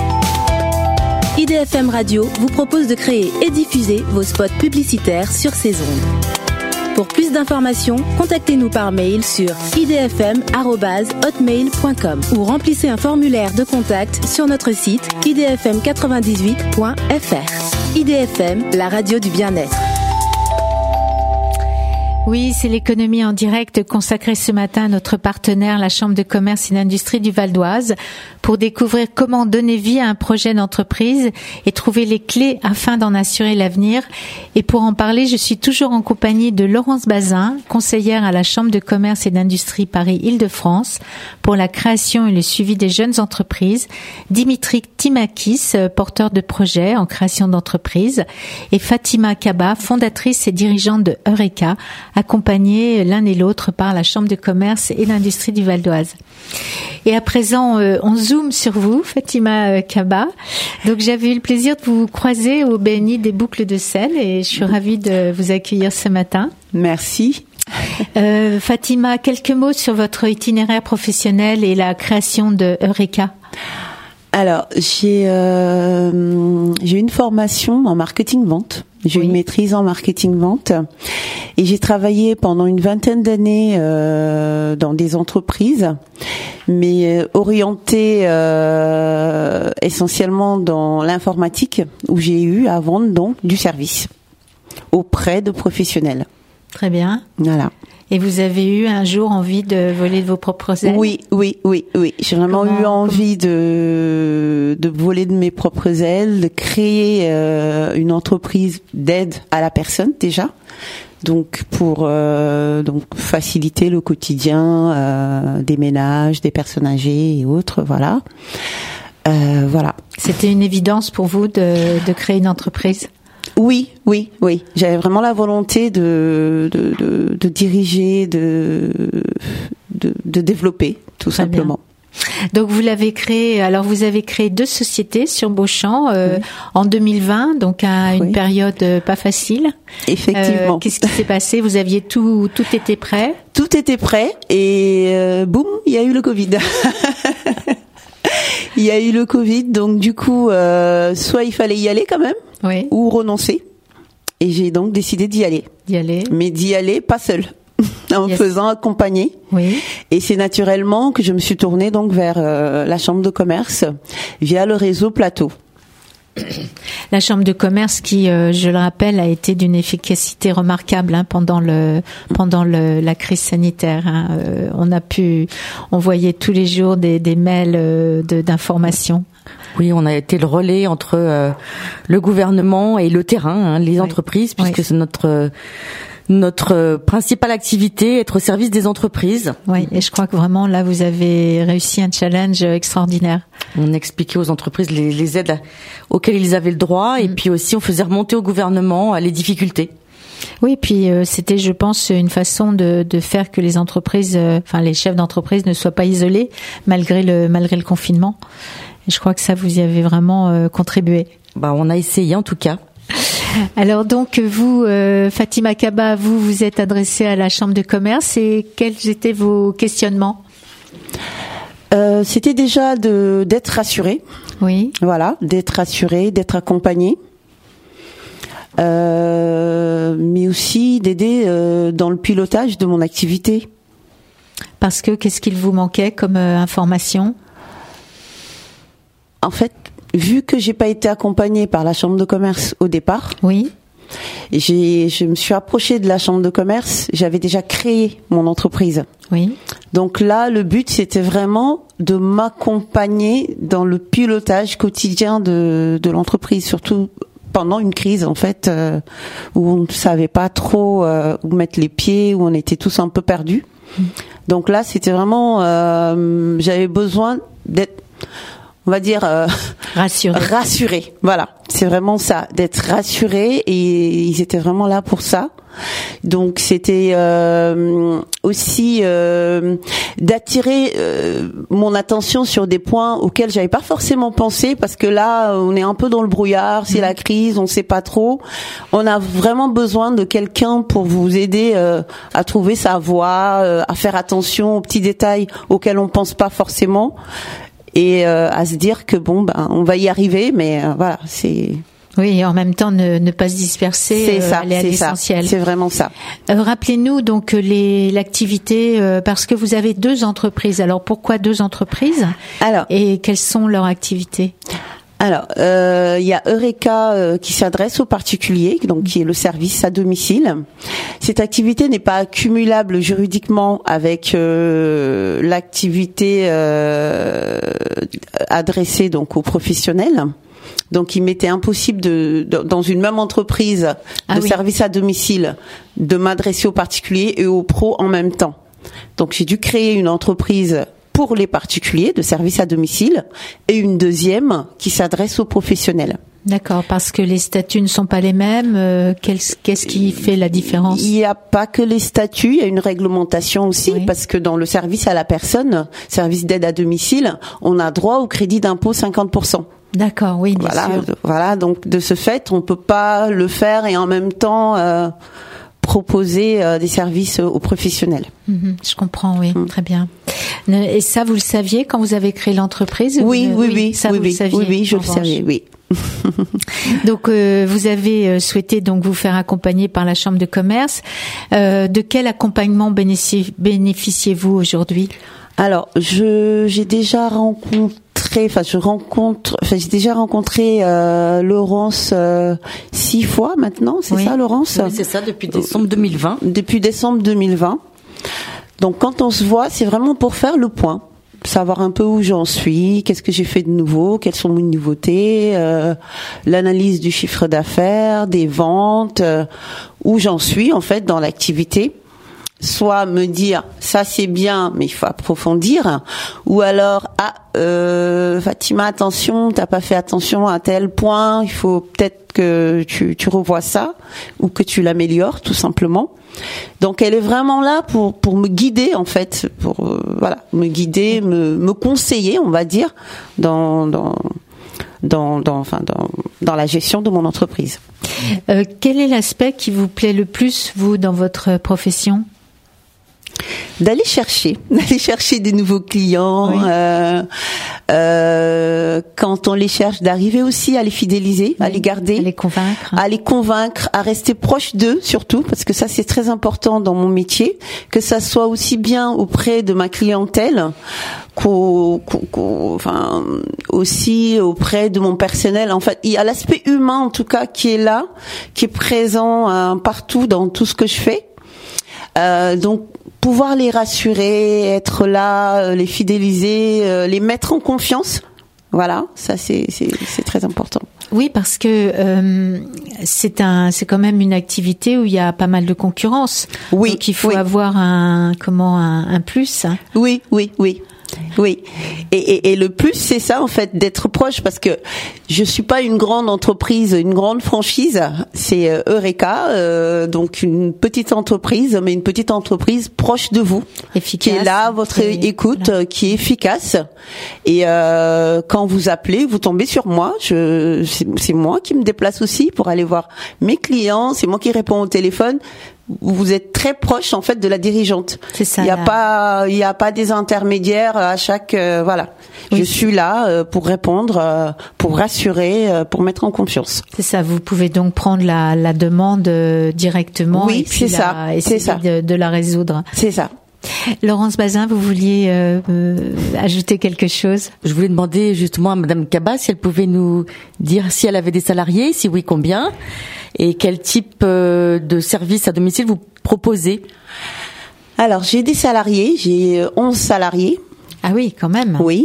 IDFM Radio vous propose de créer et diffuser vos spots publicitaires sur ces ondes. Pour plus d'informations, contactez-nous par mail sur idfm@hotmail.com ou remplissez un formulaire de contact sur notre site idfm98.fr. IDFM, la radio du bien-être. Oui, c'est l'économie en direct consacrée ce matin à notre partenaire, la Chambre de commerce et d'industrie du Val d'Oise, pour découvrir comment donner vie à un projet d'entreprise et trouver les clés afin d'en assurer l'avenir. Et pour en parler, je suis toujours en compagnie de Laurence Bazin, conseillère à la Chambre de commerce et d'industrie Paris-Île-de-France pour la création et le suivi des jeunes entreprises, Dimitri Timakis, porteur de projet en création d'entreprise, et Fatima Kaba, fondatrice et dirigeante de Eureka, accompagnés l'un et l'autre par la Chambre de commerce et d'industrie du Val d'Oise. Et à présent, on zoome sur vous, Fatima Kaba. Donc j'avais eu le plaisir de vous croiser au BNI des Boucles de Seine et je suis ravie de vous accueillir ce matin. Merci. Fatima, quelques mots sur votre itinéraire professionnel et la création de Eureka. Alors, j'ai une formation en marketing-vente. J'ai une maîtrise en marketing-vente et j'ai travaillé pendant une 20aine d'années dans des entreprises, mais orientées essentiellement dans l'informatique, où j'ai eu à vendre donc du service auprès de professionnels. Très bien. Voilà. Et vous avez eu un jour envie de voler de vos propres ailes? Oui. J'ai vraiment eu envie de voler de mes propres ailes, de créer une entreprise d'aide à la personne déjà. Donc pour faciliter le quotidien des ménages, des personnes âgées et autres, voilà. Voilà. C'était une évidence pour vous de créer une entreprise? Oui. J'avais vraiment la volonté de diriger, de développer, tout Très simplement. Bien. Donc vous l'avez créé. Alors vous avez créé 2 sociétés sur Beauchamp en 2020, donc à une période pas facile. Effectivement. Qu'est-ce qui s'est passé? Vous aviez tout était prêt? Tout était prêt et boum, il y a eu le Covid. Il y a eu le Covid, donc du coup, soit il fallait y aller quand même, ou renoncer. Et j'ai donc décidé d'y aller. Mais d'y aller pas seule, en me faisant accompagner. Oui. Et c'est naturellement que je me suis tournée donc vers la chambre de commerce via le réseau Plateau. La chambre de commerce qui, je le rappelle, a été d'une efficacité remarquable pendant la crise sanitaire. On voyait tous les jours des mails d'informations. Oui, on a été le relais entre le gouvernement et le terrain, les entreprises, puisque c'est notre principale activité, être au service des entreprises. Oui, et je crois que vraiment là vous avez réussi un challenge extraordinaire. On expliquait aux entreprises les aides auxquelles ils avaient le droit, et puis aussi on faisait remonter au gouvernement les difficultés. Oui, puis c'était, je pense, une façon de faire que les entreprises, les chefs d'entreprise ne soient pas isolés malgré le confinement. Et je crois que ça vous y avez vraiment contribué. On a essayé en tout cas. Alors donc vous, Fatima Kaba, vous êtes adressée à la chambre de commerce et quels étaient vos questionnements? C'était déjà d'être rassurée. Oui. Voilà, d'être rassurée, d'être accompagnée. Mais aussi d'aider dans le pilotage de mon activité. Parce que qu'est-ce qu'il vous manquait comme information? En fait, vu que j'ai pas été accompagnée par la chambre de commerce au départ, oui, je me suis approchée de la chambre de commerce. J'avais déjà créé mon entreprise. Oui. Donc là, le but c'était vraiment de m'accompagner dans le pilotage quotidien de l'entreprise, surtout pendant une crise en fait où on ne savait pas trop où mettre les pieds, où on était tous un peu perdus. Donc là, c'était vraiment j'avais besoin d'être, on va dire rassuré. Voilà, c'est vraiment ça, d'être rassuré, et ils étaient vraiment là pour ça. Donc c'était aussi d'attirer mon attention sur des points auxquels j'avais pas forcément pensé, parce que là on est un peu dans le brouillard, c'est la crise, on sait pas trop. On a vraiment besoin de quelqu'un pour vous aider à trouver sa voie, à faire attention aux petits détails auxquels on pense pas forcément, et à se dire que on va y arriver, mais voilà, c'est... Oui, et en même temps ne pas se disperser, c'est ça, aller à l'essentiel. C'est vraiment ça. Rappelez-nous donc l'activité, parce que vous avez 2 entreprises. Alors pourquoi 2 entreprises? Alors, et quelles sont leurs activités? Alors, il y a Eureka qui s'adresse aux particuliers, donc qui est le service à domicile. Cette activité n'est pas cumulable juridiquement avec l'activité adressée donc aux professionnels. Donc, il m'était impossible dans une même entreprise de service à domicile, de m'adresser aux particuliers et aux pros en même temps. Donc, j'ai dû créer une entreprise pour les particuliers de service à domicile et une deuxième qui s'adresse aux professionnels. D'accord, parce que les statuts ne sont pas les mêmes. Qu'est-ce qui fait la différence? Il n'y a pas que les statuts, il y a une réglementation aussi, parce que dans le service à la personne, service d'aide à domicile, on a droit au crédit d'impôt 50%. D'accord, oui, bien sûr. Voilà, donc de ce fait, on peut pas le faire et en même temps proposer des services aux professionnels. Je comprends, oui, très bien. Et ça, vous le saviez quand vous avez créé l'entreprise? Oui, vous le saviez, oui, je le savais, oui. Donc vous avez souhaité donc vous faire accompagner par la chambre de commerce. De quel accompagnement bénéficiez-vous aujourd'hui? Alors, j'ai déjà rencontré Laurence 6 fois maintenant, c'est ça Laurence? Oui, c'est ça, depuis décembre 2020. Depuis décembre 2020. Donc quand on se voit, c'est vraiment pour faire le point, savoir un peu où j'en suis, qu'est-ce que j'ai fait de nouveau, quelles sont mes nouveautés, l'analyse du chiffre d'affaires, des ventes, où j'en suis en fait dans l'activité. Soit me dire ça c'est bien mais il faut approfondir, ou alors Fatima, attention, t'as pas fait attention à tel point, il faut peut-être que tu revois ça ou que tu l'améliores tout simplement. Donc elle est vraiment là pour me guider en fait, pour me guider, me conseiller, on va dire, dans la gestion de mon entreprise. Quel est l'aspect qui vous plaît le plus, vous, dans votre profession? D'aller chercher des nouveaux clients, oui. Quand on les cherche, d'arriver aussi à les fidéliser, oui. À les garder, à les convaincre, à rester proche d'eux surtout, parce que ça c'est très important dans mon métier, que ça soit aussi bien auprès de ma clientèle aussi auprès de mon personnel. En fait, il y a l'aspect humain en tout cas qui est là, qui est présent partout dans tout ce que je fais. Donc pouvoir les rassurer, être là, les fidéliser, les mettre en confiance. Voilà, ça c'est très important. Oui, parce que c'est quand même une activité où il y a pas mal de concurrence. Oui. Donc il faut avoir un plus. Oui. Et le plus, c'est ça en fait, d'être proche, parce que je suis pas une grande entreprise, une grande franchise. C'est Eureka, donc une petite entreprise, mais une petite entreprise proche de vous, efficace, qui est là, votre écoute, voilà. Qui est efficace. Et quand vous appelez, vous tombez sur moi. C'est moi qui me déplace aussi pour aller voir mes clients. C'est moi qui réponds au téléphone. Vous êtes très proche en fait de la dirigeante. C'est ça. Il y a pas des intermédiaires à chaque voilà. Oui. Je suis là pour répondre, pour rassurer, pour mettre en confiance. C'est ça. Vous pouvez donc prendre la demande directement. Oui, et puis essayer de la résoudre. C'est ça. Laurence Bazin, vous vouliez ajouter quelque chose? Je voulais demander justement à Madame Kaba si elle pouvait nous dire si elle avait des salariés, si oui combien, et quel type de service à domicile vous proposez. Alors j'ai des salariés, j'ai 11 salariés. Ah oui, quand même. Oui.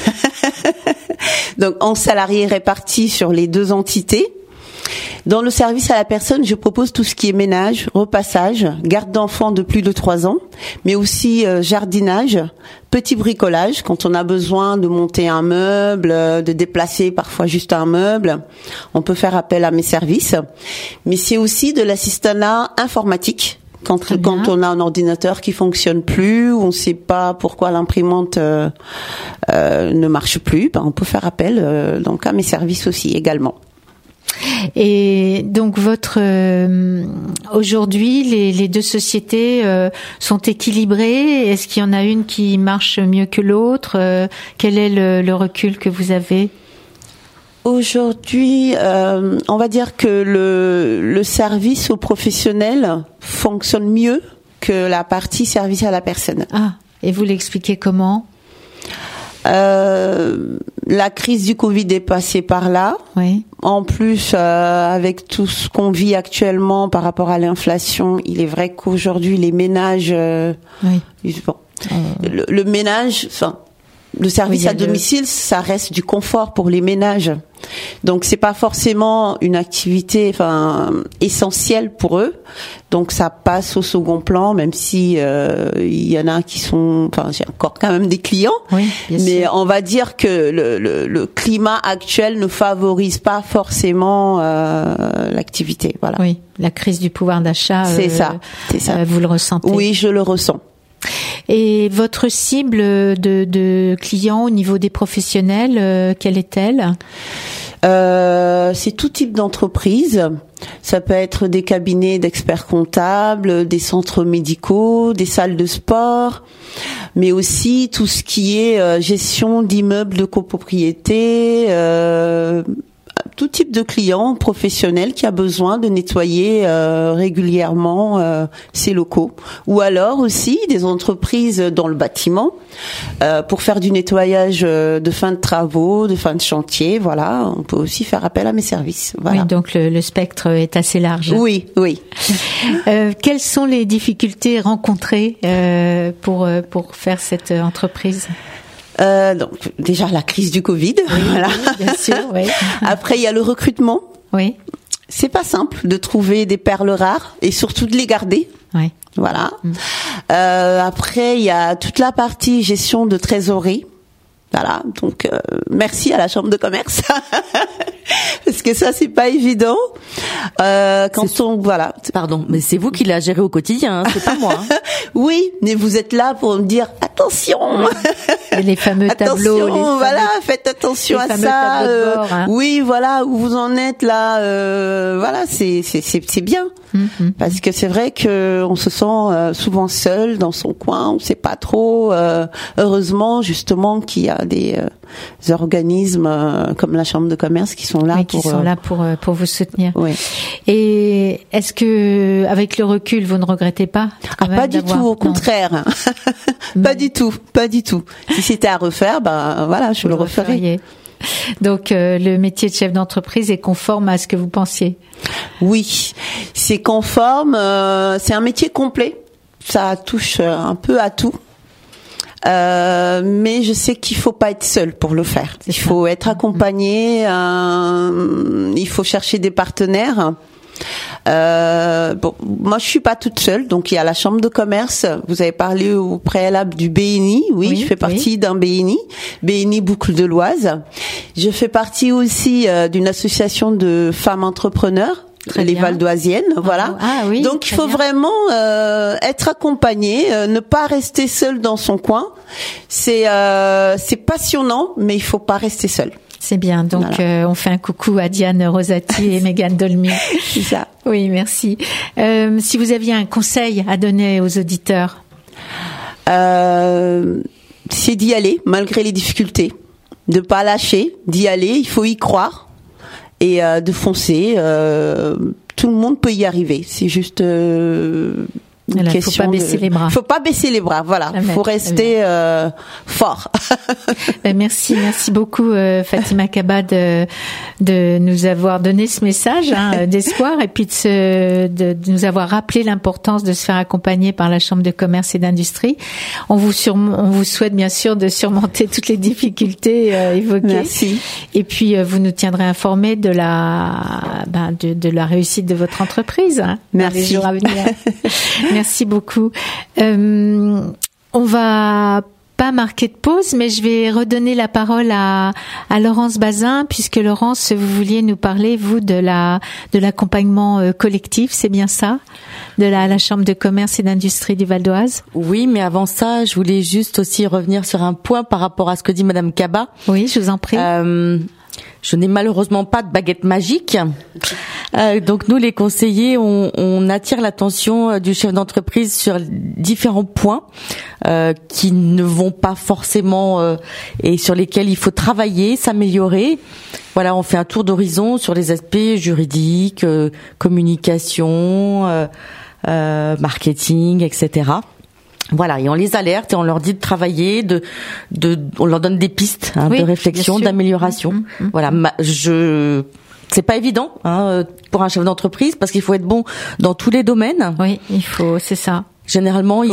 Donc 11 salariés répartis sur les 2 entités. Dans le service à la personne, je propose tout ce qui est ménage, repassage, garde d'enfants de plus de 3 ans, mais aussi jardinage, petit bricolage, quand on a besoin de monter un meuble, de déplacer parfois juste un meuble, on peut faire appel à mes services. Mais c'est aussi de l'assistanat informatique. Quand on a un ordinateur qui fonctionne plus, ou on ne sait pas pourquoi l'imprimante ne marche plus, on peut faire appel donc à mes services aussi également. Et donc aujourd'hui les 2 sociétés sont équilibrées. Est-ce qu'il y en a une qui marche mieux que l'autre? Quel est le recul que vous avez? Aujourd'hui, on va dire que le service aux professionnels fonctionne mieux que la partie service à la personne. Ah, et vous l'expliquez comment? La crise du Covid est passée par là. Oui. En plus, avec tout ce qu'on vit actuellement par rapport à l'inflation, il est vrai qu'aujourd'hui les ménages, oui. Bon, le ménage, enfin, le service à domicile, ça reste du confort pour les ménages. Donc c'est pas forcément une activité, essentielle pour eux. Donc ça passe au second plan, même si il y en a qui sont, j'ai encore quand même des clients. Oui, mais sûr. On va dire que le climat actuel ne favorise pas forcément l'activité. Voilà. Oui, la crise du pouvoir d'achat. C'est ça. Vous le ressentez? Oui, je le ressens. Et votre cible de clients au niveau des professionnels, quelle est-elle? C'est tout type d'entreprise. Ça peut être des cabinets d'experts comptables, des centres médicaux, des salles de sport, mais aussi tout ce qui est gestion d'immeubles de copropriété, tout type de client professionnel qui a besoin de nettoyer régulièrement ses locaux, ou alors aussi des entreprises dans le bâtiment pour faire du nettoyage de fin de travaux, de fin de chantier. Voilà, on peut aussi faire appel à mes services. Voilà. Oui, donc le spectre est assez large. Oui. Quelles sont les difficultés rencontrées pour faire cette entreprise? Donc déjà la crise du Covid, voilà. Oui, bien sûr, oui. Après il y a le recrutement. Oui. C'est pas simple de trouver des perles rares et surtout de les garder. Oui. Voilà. Après il y a toute la partie gestion de trésorerie. Voilà, donc merci à la chambre de commerce parce que ça c'est pas évident. Voilà. Pardon, mais c'est vous qui la gérez au quotidien, hein, c'est pas moi. Hein. Oui, mais vous êtes là pour me dire attention. Les fameux tableaux. Voilà, faites attention à ça. Bord, hein. Oui, voilà où vous en êtes là. Voilà, c'est bien parce que c'est vrai que on se sent souvent seul dans son coin, on sait pas trop. Heureusement, justement, qu'il y a des organismes comme la chambre de commerce qui sont là pour vous soutenir. Oui. Et est-ce que avec le recul vous ne regrettez pas pas du tout, au contraire. Pas du tout. Si c'était à refaire, voilà, je le referais. Donc le métier de chef d'entreprise est conforme à ce que vous pensiez? Oui, c'est conforme, c'est un métier complet. Ça touche un peu à tout. Mais je sais qu'il faut pas être seul pour le faire. Il faut être accompagné, il faut chercher des partenaires. Moi je suis pas toute seule, donc il y a la chambre de commerce. Vous avez parlé au préalable du BNI, oui, je fais partie d'un BNI Boucle de l'Oise. Je fais partie aussi d'une association de femmes entrepreneurs. Les valdoisiennes, voilà. Ah, oui, donc il faut vraiment être accompagné, ne pas rester seul dans son coin. C'est passionnant, mais il faut pas rester seul. C'est bien. Donc voilà. On fait un coucou à Diane Rosati et Mégane Dolmy. C'est ça. Oui, merci. Si vous aviez un conseil à donner aux auditeurs, c'est d'y aller malgré les difficultés, de pas lâcher, d'y aller. Il faut y croire. Et de foncer, tout le monde peut y arriver. C'est juste une question. Faut pas baisser les bras. Faut pas baisser les bras. Voilà. Faut rester fort. Merci beaucoup Fatima Kaba de nous avoir donné ce message d'espoir et puis de nous avoir rappelé l'importance de se faire accompagner par la Chambre de commerce et d'industrie. On vous souhaite bien sûr de surmonter toutes les difficultés évoquées. Merci. Et puis vous nous tiendrez informés de de la réussite de votre entreprise. Merci. Dans les jours à venir. Merci beaucoup. On va pas marquer de pause, mais je vais redonner la parole à Laurence Bazin, puisque Laurence, vous vouliez nous parler, vous, de l'accompagnement collectif, c'est bien ça? De la Chambre de commerce et d'industrie du Val d'Oise? Oui, mais avant ça, je voulais juste aussi revenir sur un point par rapport à ce que dit Madame Kaba. Oui, je vous en prie. Je n'ai malheureusement pas de baguette magique. Donc nous, les conseillers, on attire l'attention du chef d'entreprise sur différents points qui ne vont pas forcément et sur lesquels il faut travailler, s'améliorer. Voilà, on fait un tour d'horizon sur les aspects juridiques, communication, marketing, etc. Voilà, et on les alerte et on leur dit de travailler, on leur donne des pistes de réflexion, d'amélioration. Voilà, c'est pas évident pour un chef d'entreprise parce qu'il faut être bon dans tous les domaines. Oui, c'est ça. Généralement,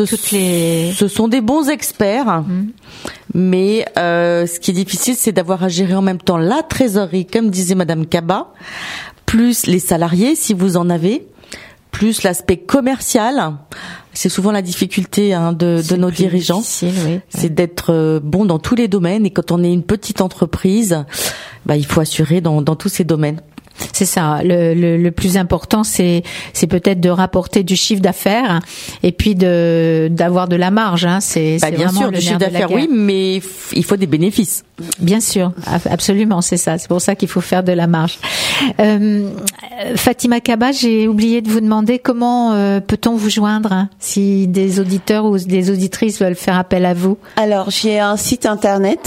ce sont des bons experts, mais ce qui est difficile, c'est d'avoir à gérer en même temps la trésorerie, comme disait Madame Kaba, plus les salariés, si vous en avez, plus l'aspect commercial. C'est souvent la difficulté de nos dirigeants, c'est d'être bon dans tous les domaines. Et quand on est une petite entreprise, il faut assurer dans tous ces domaines. C'est ça. Le plus important, c'est peut-être de rapporter du chiffre d'affaires et puis d'avoir de la marge. C'est bien vraiment sûr, du chiffre d'affaires, oui, mais il faut des bénéfices. Bien sûr, absolument, c'est ça. C'est pour ça qu'il faut faire de la marge. Fatima Kaba, j'ai oublié de vous demander comment peut-on vous joindre si des auditeurs ou des auditrices veulent faire appel à vous. Alors, j'ai un site internet,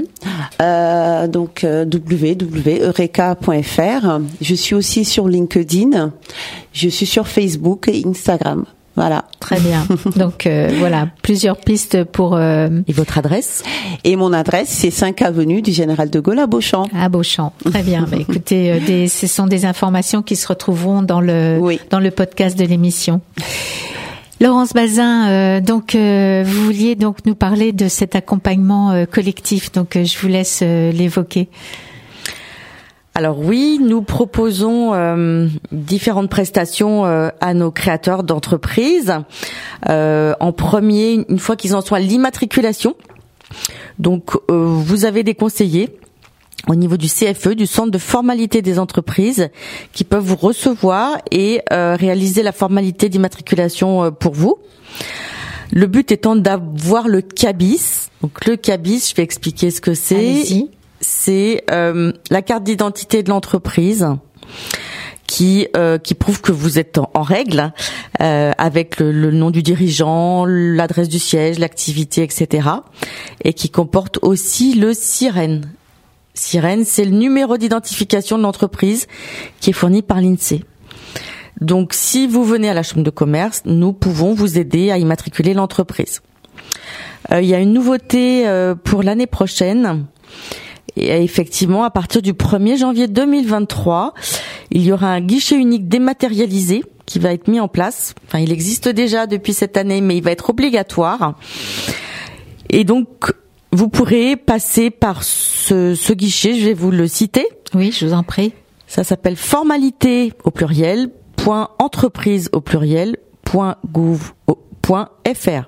donc www.eureka.fr. Je suis aussi sur LinkedIn. Je suis sur Facebook et Instagram. Voilà. Très bien. Donc voilà, plusieurs pistes pour... Et votre adresse ? Et mon adresse, c'est 5 avenue du Général de Gaulle à Beauchamp. À Beauchamp. Très bien. Bah, écoutez, ce sont des informations qui se retrouveront dans le podcast de l'émission. Laurence Bazin, donc vous vouliez donc nous parler de cet accompagnement collectif. Donc je vous laisse l'évoquer. Alors oui, nous proposons différentes prestations à nos créateurs d'entreprises. En premier, une fois qu'ils en sont à l'immatriculation, donc vous avez des conseillers au niveau du CFE, du Centre de formalité des entreprises, qui peuvent vous recevoir et réaliser la formalité d'immatriculation pour vous. Le but étant d'avoir le CABIS. Donc le CABIS, je vais expliquer ce que c'est. Allez-y. C'est la carte d'identité de l'entreprise qui prouve que vous êtes en règle avec le nom du dirigeant, l'adresse du siège, l'activité, etc. Et qui comporte aussi le SIREN. SIREN, c'est le numéro d'identification de l'entreprise qui est fourni par l'INSEE. Donc, si vous venez à la Chambre de commerce, nous pouvons vous aider à immatriculer l'entreprise. Il y a une nouveauté pour l'année prochaine. Et effectivement, à partir du 1er janvier 2023, il y aura un guichet unique dématérialisé qui va être mis en place. Enfin, il existe déjà depuis cette année, mais il va être obligatoire. Et donc, vous pourrez passer par ce guichet, je vais vous le citer. Oui, je vous en prie. Ça s'appelle formalité au pluriel, .entreprise au pluriel, .gouv.fr.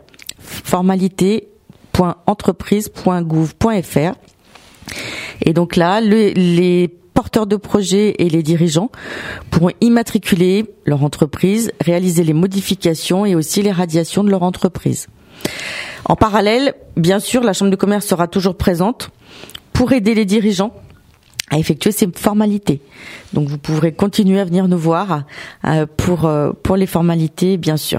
formalité.entreprise.gouv.fr. Et donc là, les porteurs de projets et les dirigeants pourront immatriculer leur entreprise, réaliser les modifications et aussi les radiations de leur entreprise. En parallèle, bien sûr, la Chambre de commerce sera toujours présente pour aider les dirigeants à effectuer ces formalités. Donc vous pourrez continuer à venir nous voir pour les formalités, bien sûr.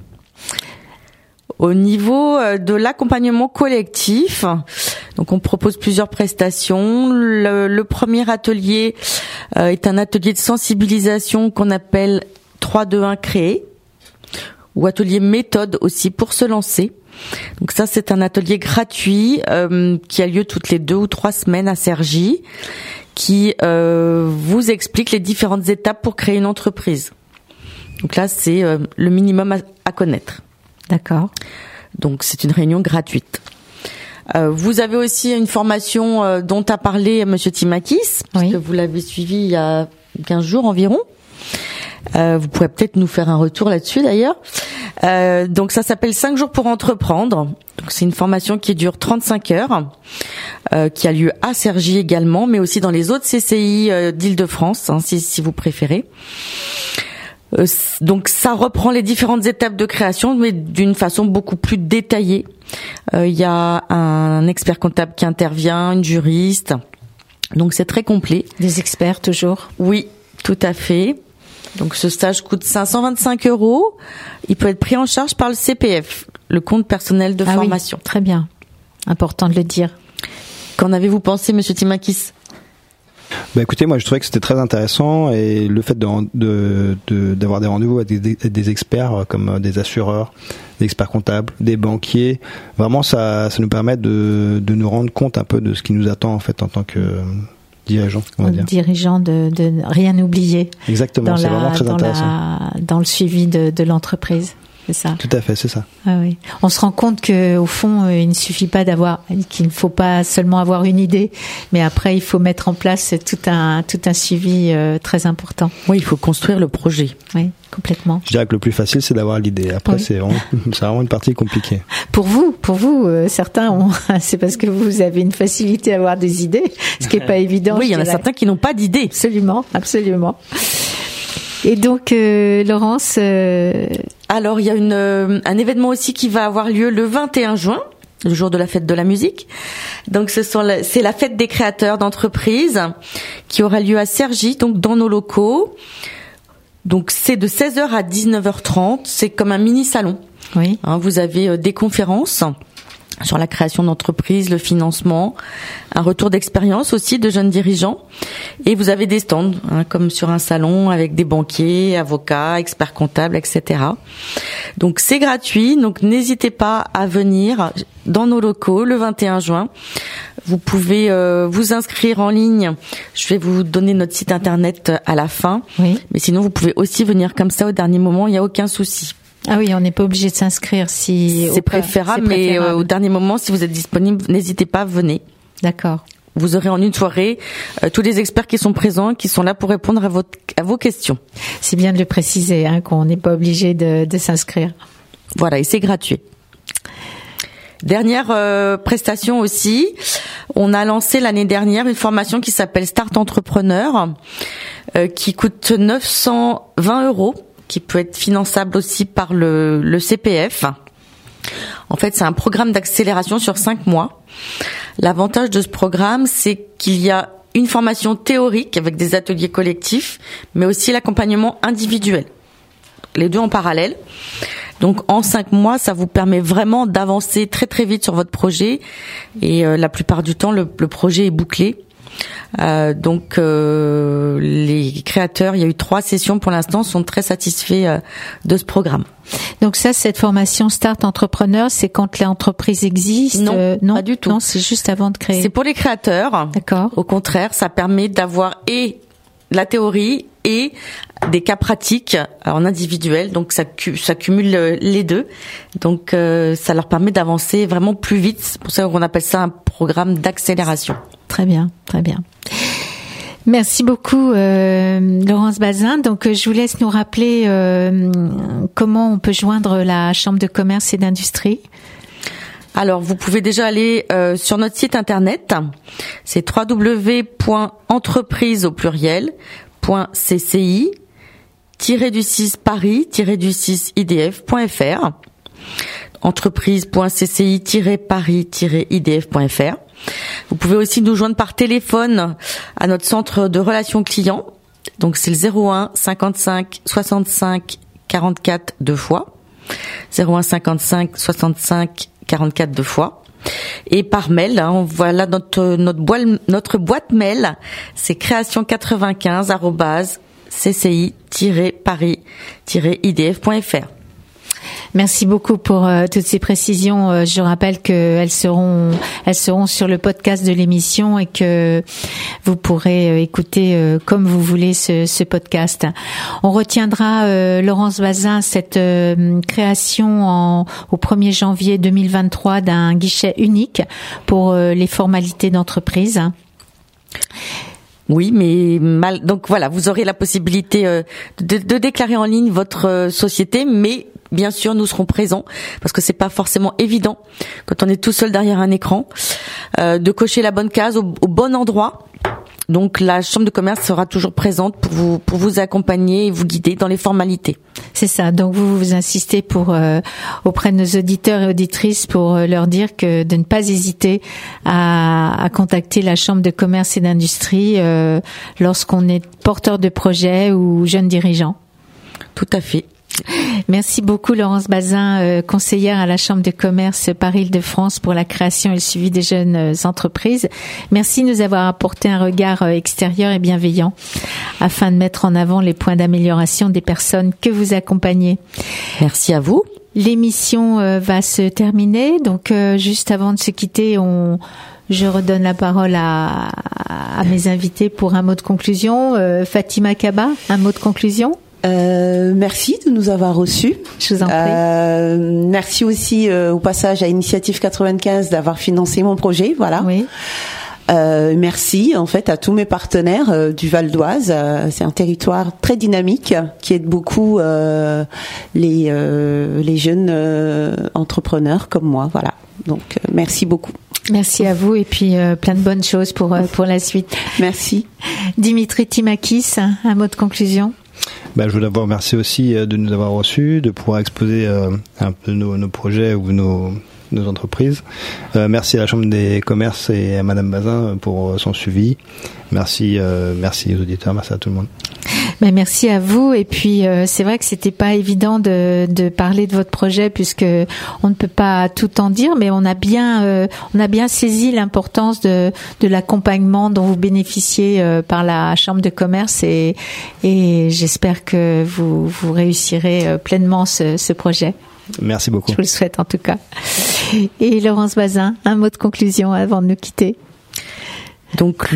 Au niveau de l'accompagnement collectif, donc on propose plusieurs prestations. Le premier atelier est un atelier de sensibilisation qu'on appelle 3-2-1 créer, ou atelier méthode aussi pour se lancer. Donc ça, c'est un atelier gratuit qui a lieu toutes les 2 ou 3 semaines à Cergy, qui vous explique les différentes étapes pour créer une entreprise. Donc là, c'est le minimum à connaître. D'accord. Donc c'est une réunion gratuite. Vous avez aussi une formation dont a parlé Monsieur Timakis, parce que vous l'avez suivi il y a 15 jours environ. Vous pourrez peut-être nous faire un retour là-dessus d'ailleurs. Donc ça s'appelle 5 jours pour entreprendre. Donc c'est une formation qui dure 35 heures, qui a lieu à Cergy également, mais aussi dans les autres CCI d'Île-de-France, si vous préférez. Donc ça reprend les différentes étapes de création, mais d'une façon beaucoup plus détaillée. Il y a un expert comptable qui intervient, une juriste. Donc c'est très complet. Des experts toujours ? Oui, tout à fait. Donc ce stage coûte 525 €. Il peut être pris en charge par le CPF, le compte personnel de formation. Oui, très bien. Important de le dire. Qu'en avez-vous pensé, Monsieur Timakis ? Bah écoutez, moi je trouvais que c'était très intéressant, et le fait d'avoir des rendez-vous avec des experts comme des assureurs, des experts comptables, des banquiers, vraiment ça nous permet de nous rendre compte un peu de ce qui nous attend en fait en tant que dirigeant, on va dire. Dirigeant de rien oublier. Exactement, c'est vraiment très intéressant. Dans le suivi de l'entreprise. C'est ça. Tout à fait, c'est ça. Ah oui. On se rend compte que au fond, il ne suffit pas qu'il ne faut pas seulement avoir une idée, mais après il faut mettre en place tout un suivi très important. Oui, il faut construire le projet. Oui, complètement. Je dirais que le plus facile, c'est d'avoir l'idée. Après, c'est vraiment une partie compliquée. Pour vous, certains c'est parce que vous avez une facilité à avoir des idées, ce qui est pas évident. Oui, il y en a certains qui n'ont pas d'idées. Absolument, absolument. Et donc, Laurence. Alors, il y a un événement aussi qui va avoir lieu le 21 juin. le jour de la fête de la musique. Donc c'est la fête des créateurs d'entreprises qui aura lieu à Cergy, donc dans nos locaux. Donc c'est de 16h à 19h30, c'est comme un mini salon. Oui. Vous avez des conférences sur la création d'entreprises, le financement, un retour d'expérience aussi de jeunes dirigeants. Et vous avez des stands, comme sur un salon, avec des banquiers, avocats, experts comptables, etc. Donc c'est gratuit, donc n'hésitez pas à venir dans nos locaux le 21 juin. Vous pouvez vous inscrire en ligne. Je vais vous donner notre site internet à la fin. Oui. Mais sinon, vous pouvez aussi venir comme ça au dernier moment, il n'y a aucun souci. Ah oui, on n'est pas obligé de s'inscrire si... C'est préférable, mais au dernier moment, si vous êtes disponible, n'hésitez pas, venez. D'accord. Vous aurez en une soirée tous les experts qui sont présents, qui sont là pour répondre à vos questions. C'est bien de le préciser, qu'on n'est pas obligé de s'inscrire. Voilà, et c'est gratuit. Dernière prestation aussi, on a lancé l'année dernière une formation qui s'appelle Start Entrepreneur, qui coûte 920 €. Qui peut être finançable aussi par le CPF. En fait, c'est un programme d'accélération sur 5 mois. L'avantage de ce programme, c'est qu'il y a une formation théorique avec des ateliers collectifs, mais aussi l'accompagnement individuel. Les deux en parallèle. Donc, en 5 mois, ça vous permet vraiment d'avancer très très vite sur votre projet. Et la plupart du temps, le projet est bouclé. Donc les créateurs, il y a eu 3 sessions pour l'instant, sont très satisfaits de ce programme. Donc ça, cette formation Start Entrepreneur, c'est quand l'entreprise existe? Non, pas du tout. Non, c'est juste avant de créer. C'est pour les créateurs. D'accord. Au contraire, ça permet d'avoir et la théorie et des cas pratiques en individuel, donc ça cumule les deux. Donc ça leur permet d'avancer vraiment plus vite. C'est pour ça qu'on appelle ça un programme d'accélération. Très bien, très bien. Merci beaucoup, Laurence Bazin. Donc, je vous laisse nous rappeler comment on peut joindre la Chambre de commerce et d'industrie. Alors, vous pouvez déjà aller sur notre site internet. C'est www.entreprise au pluriel.cci-paris-idf.fr entreprise.cci-paris-idf.fr. Vous pouvez aussi nous joindre par téléphone à notre centre de relations clients. Donc c'est le 01 55 65 44 2 fois. 01 55 65 44 2 fois. Et par mail, voilà notre boîte mail, c'est création85@cci-paris-idf.fr. Merci beaucoup pour toutes ces précisions. Je rappelle qu'elles seront sur le podcast de l'émission et que vous pourrez écouter comme vous voulez ce podcast. On retiendra, Laurence Bazin, cette création au 1er janvier 2023 d'un guichet unique pour les formalités d'entreprise. Oui, mais donc voilà, vous aurez la possibilité de déclarer en ligne votre société, mais bien sûr, nous serons présents parce que c'est pas forcément évident quand on est tout seul derrière un écran de cocher la bonne case au bon endroit. Donc la Chambre de commerce sera toujours présente pour vous accompagner et vous guider dans les formalités. C'est ça. Donc vous insistez auprès de nos auditeurs et auditrices pour leur dire que de ne pas hésiter à contacter la Chambre de commerce et d'industrie lorsqu'on est porteur de projet ou jeune dirigeant. Tout à fait. Merci beaucoup Laurence Bazin, conseillère à la Chambre de commerce Paris-Île-de-France pour la création et le suivi des jeunes entreprises. Merci de nous avoir apporté un regard extérieur et bienveillant afin de mettre en avant les points d'amélioration des personnes que vous accompagnez. Merci à vous. L'émission va se terminer, donc juste avant de se quitter, je redonne la parole à mes invités pour un mot de conclusion. Fatima Kaba, un mot de conclusion? Merci de nous avoir reçus. Je vous en prie. Merci aussi au passage à Initiative 95 d'avoir financé mon projet. Voilà. Oui. Merci en fait à tous mes partenaires du Val d'Oise. C'est un territoire très dynamique qui aide beaucoup les jeunes entrepreneurs comme moi. Voilà. Donc merci beaucoup. Merci à vous et puis plein de bonnes choses pour la suite. Merci. Dimitri Timakis, un mot de conclusion. Je voulais d'abord remercier aussi de nous avoir reçus, de pouvoir exposer un peu nos projets ou nos entreprises. Merci à la Chambre des commerces et à Madame Bazin pour son suivi. Merci aux auditeurs, merci à tout le monde. Ben merci à vous. Et puis c'est vrai que c'était pas évident de parler de votre projet puisque on ne peut pas tout en dire, mais on a bien saisi l'importance de l'accompagnement dont vous bénéficiez par la Chambre de commerce et j'espère que vous réussirez pleinement ce projet. Merci beaucoup. Je vous le souhaite en tout cas. Et Laurence Bazin, un mot de conclusion avant de nous quitter. Donc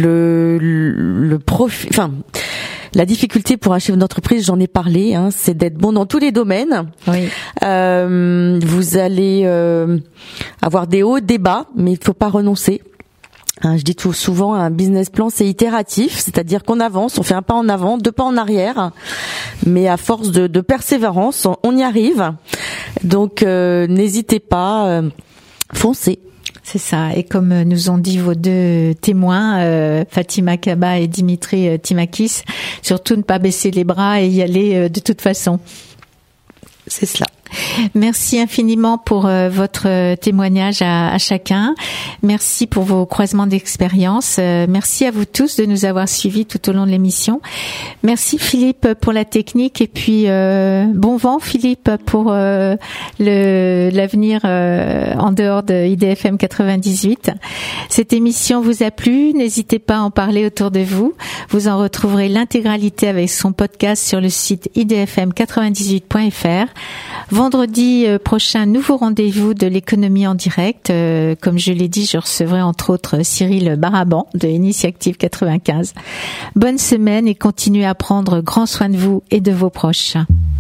la difficulté pour un chef d'entreprise, j'en ai parlé, c'est d'être bon dans tous les domaines. Oui. Vous allez avoir des hauts, des bas, mais il faut pas renoncer. Je dis tout souvent, un business plan, c'est itératif, c'est-à-dire qu'on avance, on fait un pas en avant, 2 pas en arrière, mais à force de persévérance, on y arrive. Donc, n'hésitez pas, foncez. C'est ça. Et comme nous ont dit vos 2 témoins, Fatima Kaba et Dimitri Timakis, surtout ne pas baisser les bras et y aller de toute façon. C'est cela. Merci infiniment pour votre témoignage à chacun. Merci pour vos croisements d'expérience. Merci à vous tous de nous avoir suivis tout au long de l'émission. Merci Philippe pour la technique et puis bon vent Philippe pour l'avenir en dehors de IDFM 98. Cette émission vous a plu, n'hésitez pas à en parler autour de vous. Vous en retrouverez l'intégralité avec son podcast sur le site idfm98.fr. Vendredi prochain, nouveau rendez-vous de l'économie en direct. Comme je l'ai dit, je recevrai entre autres Cyril Baraban de Initiative 95. Bonne semaine et continuez à prendre grand soin de vous et de vos proches.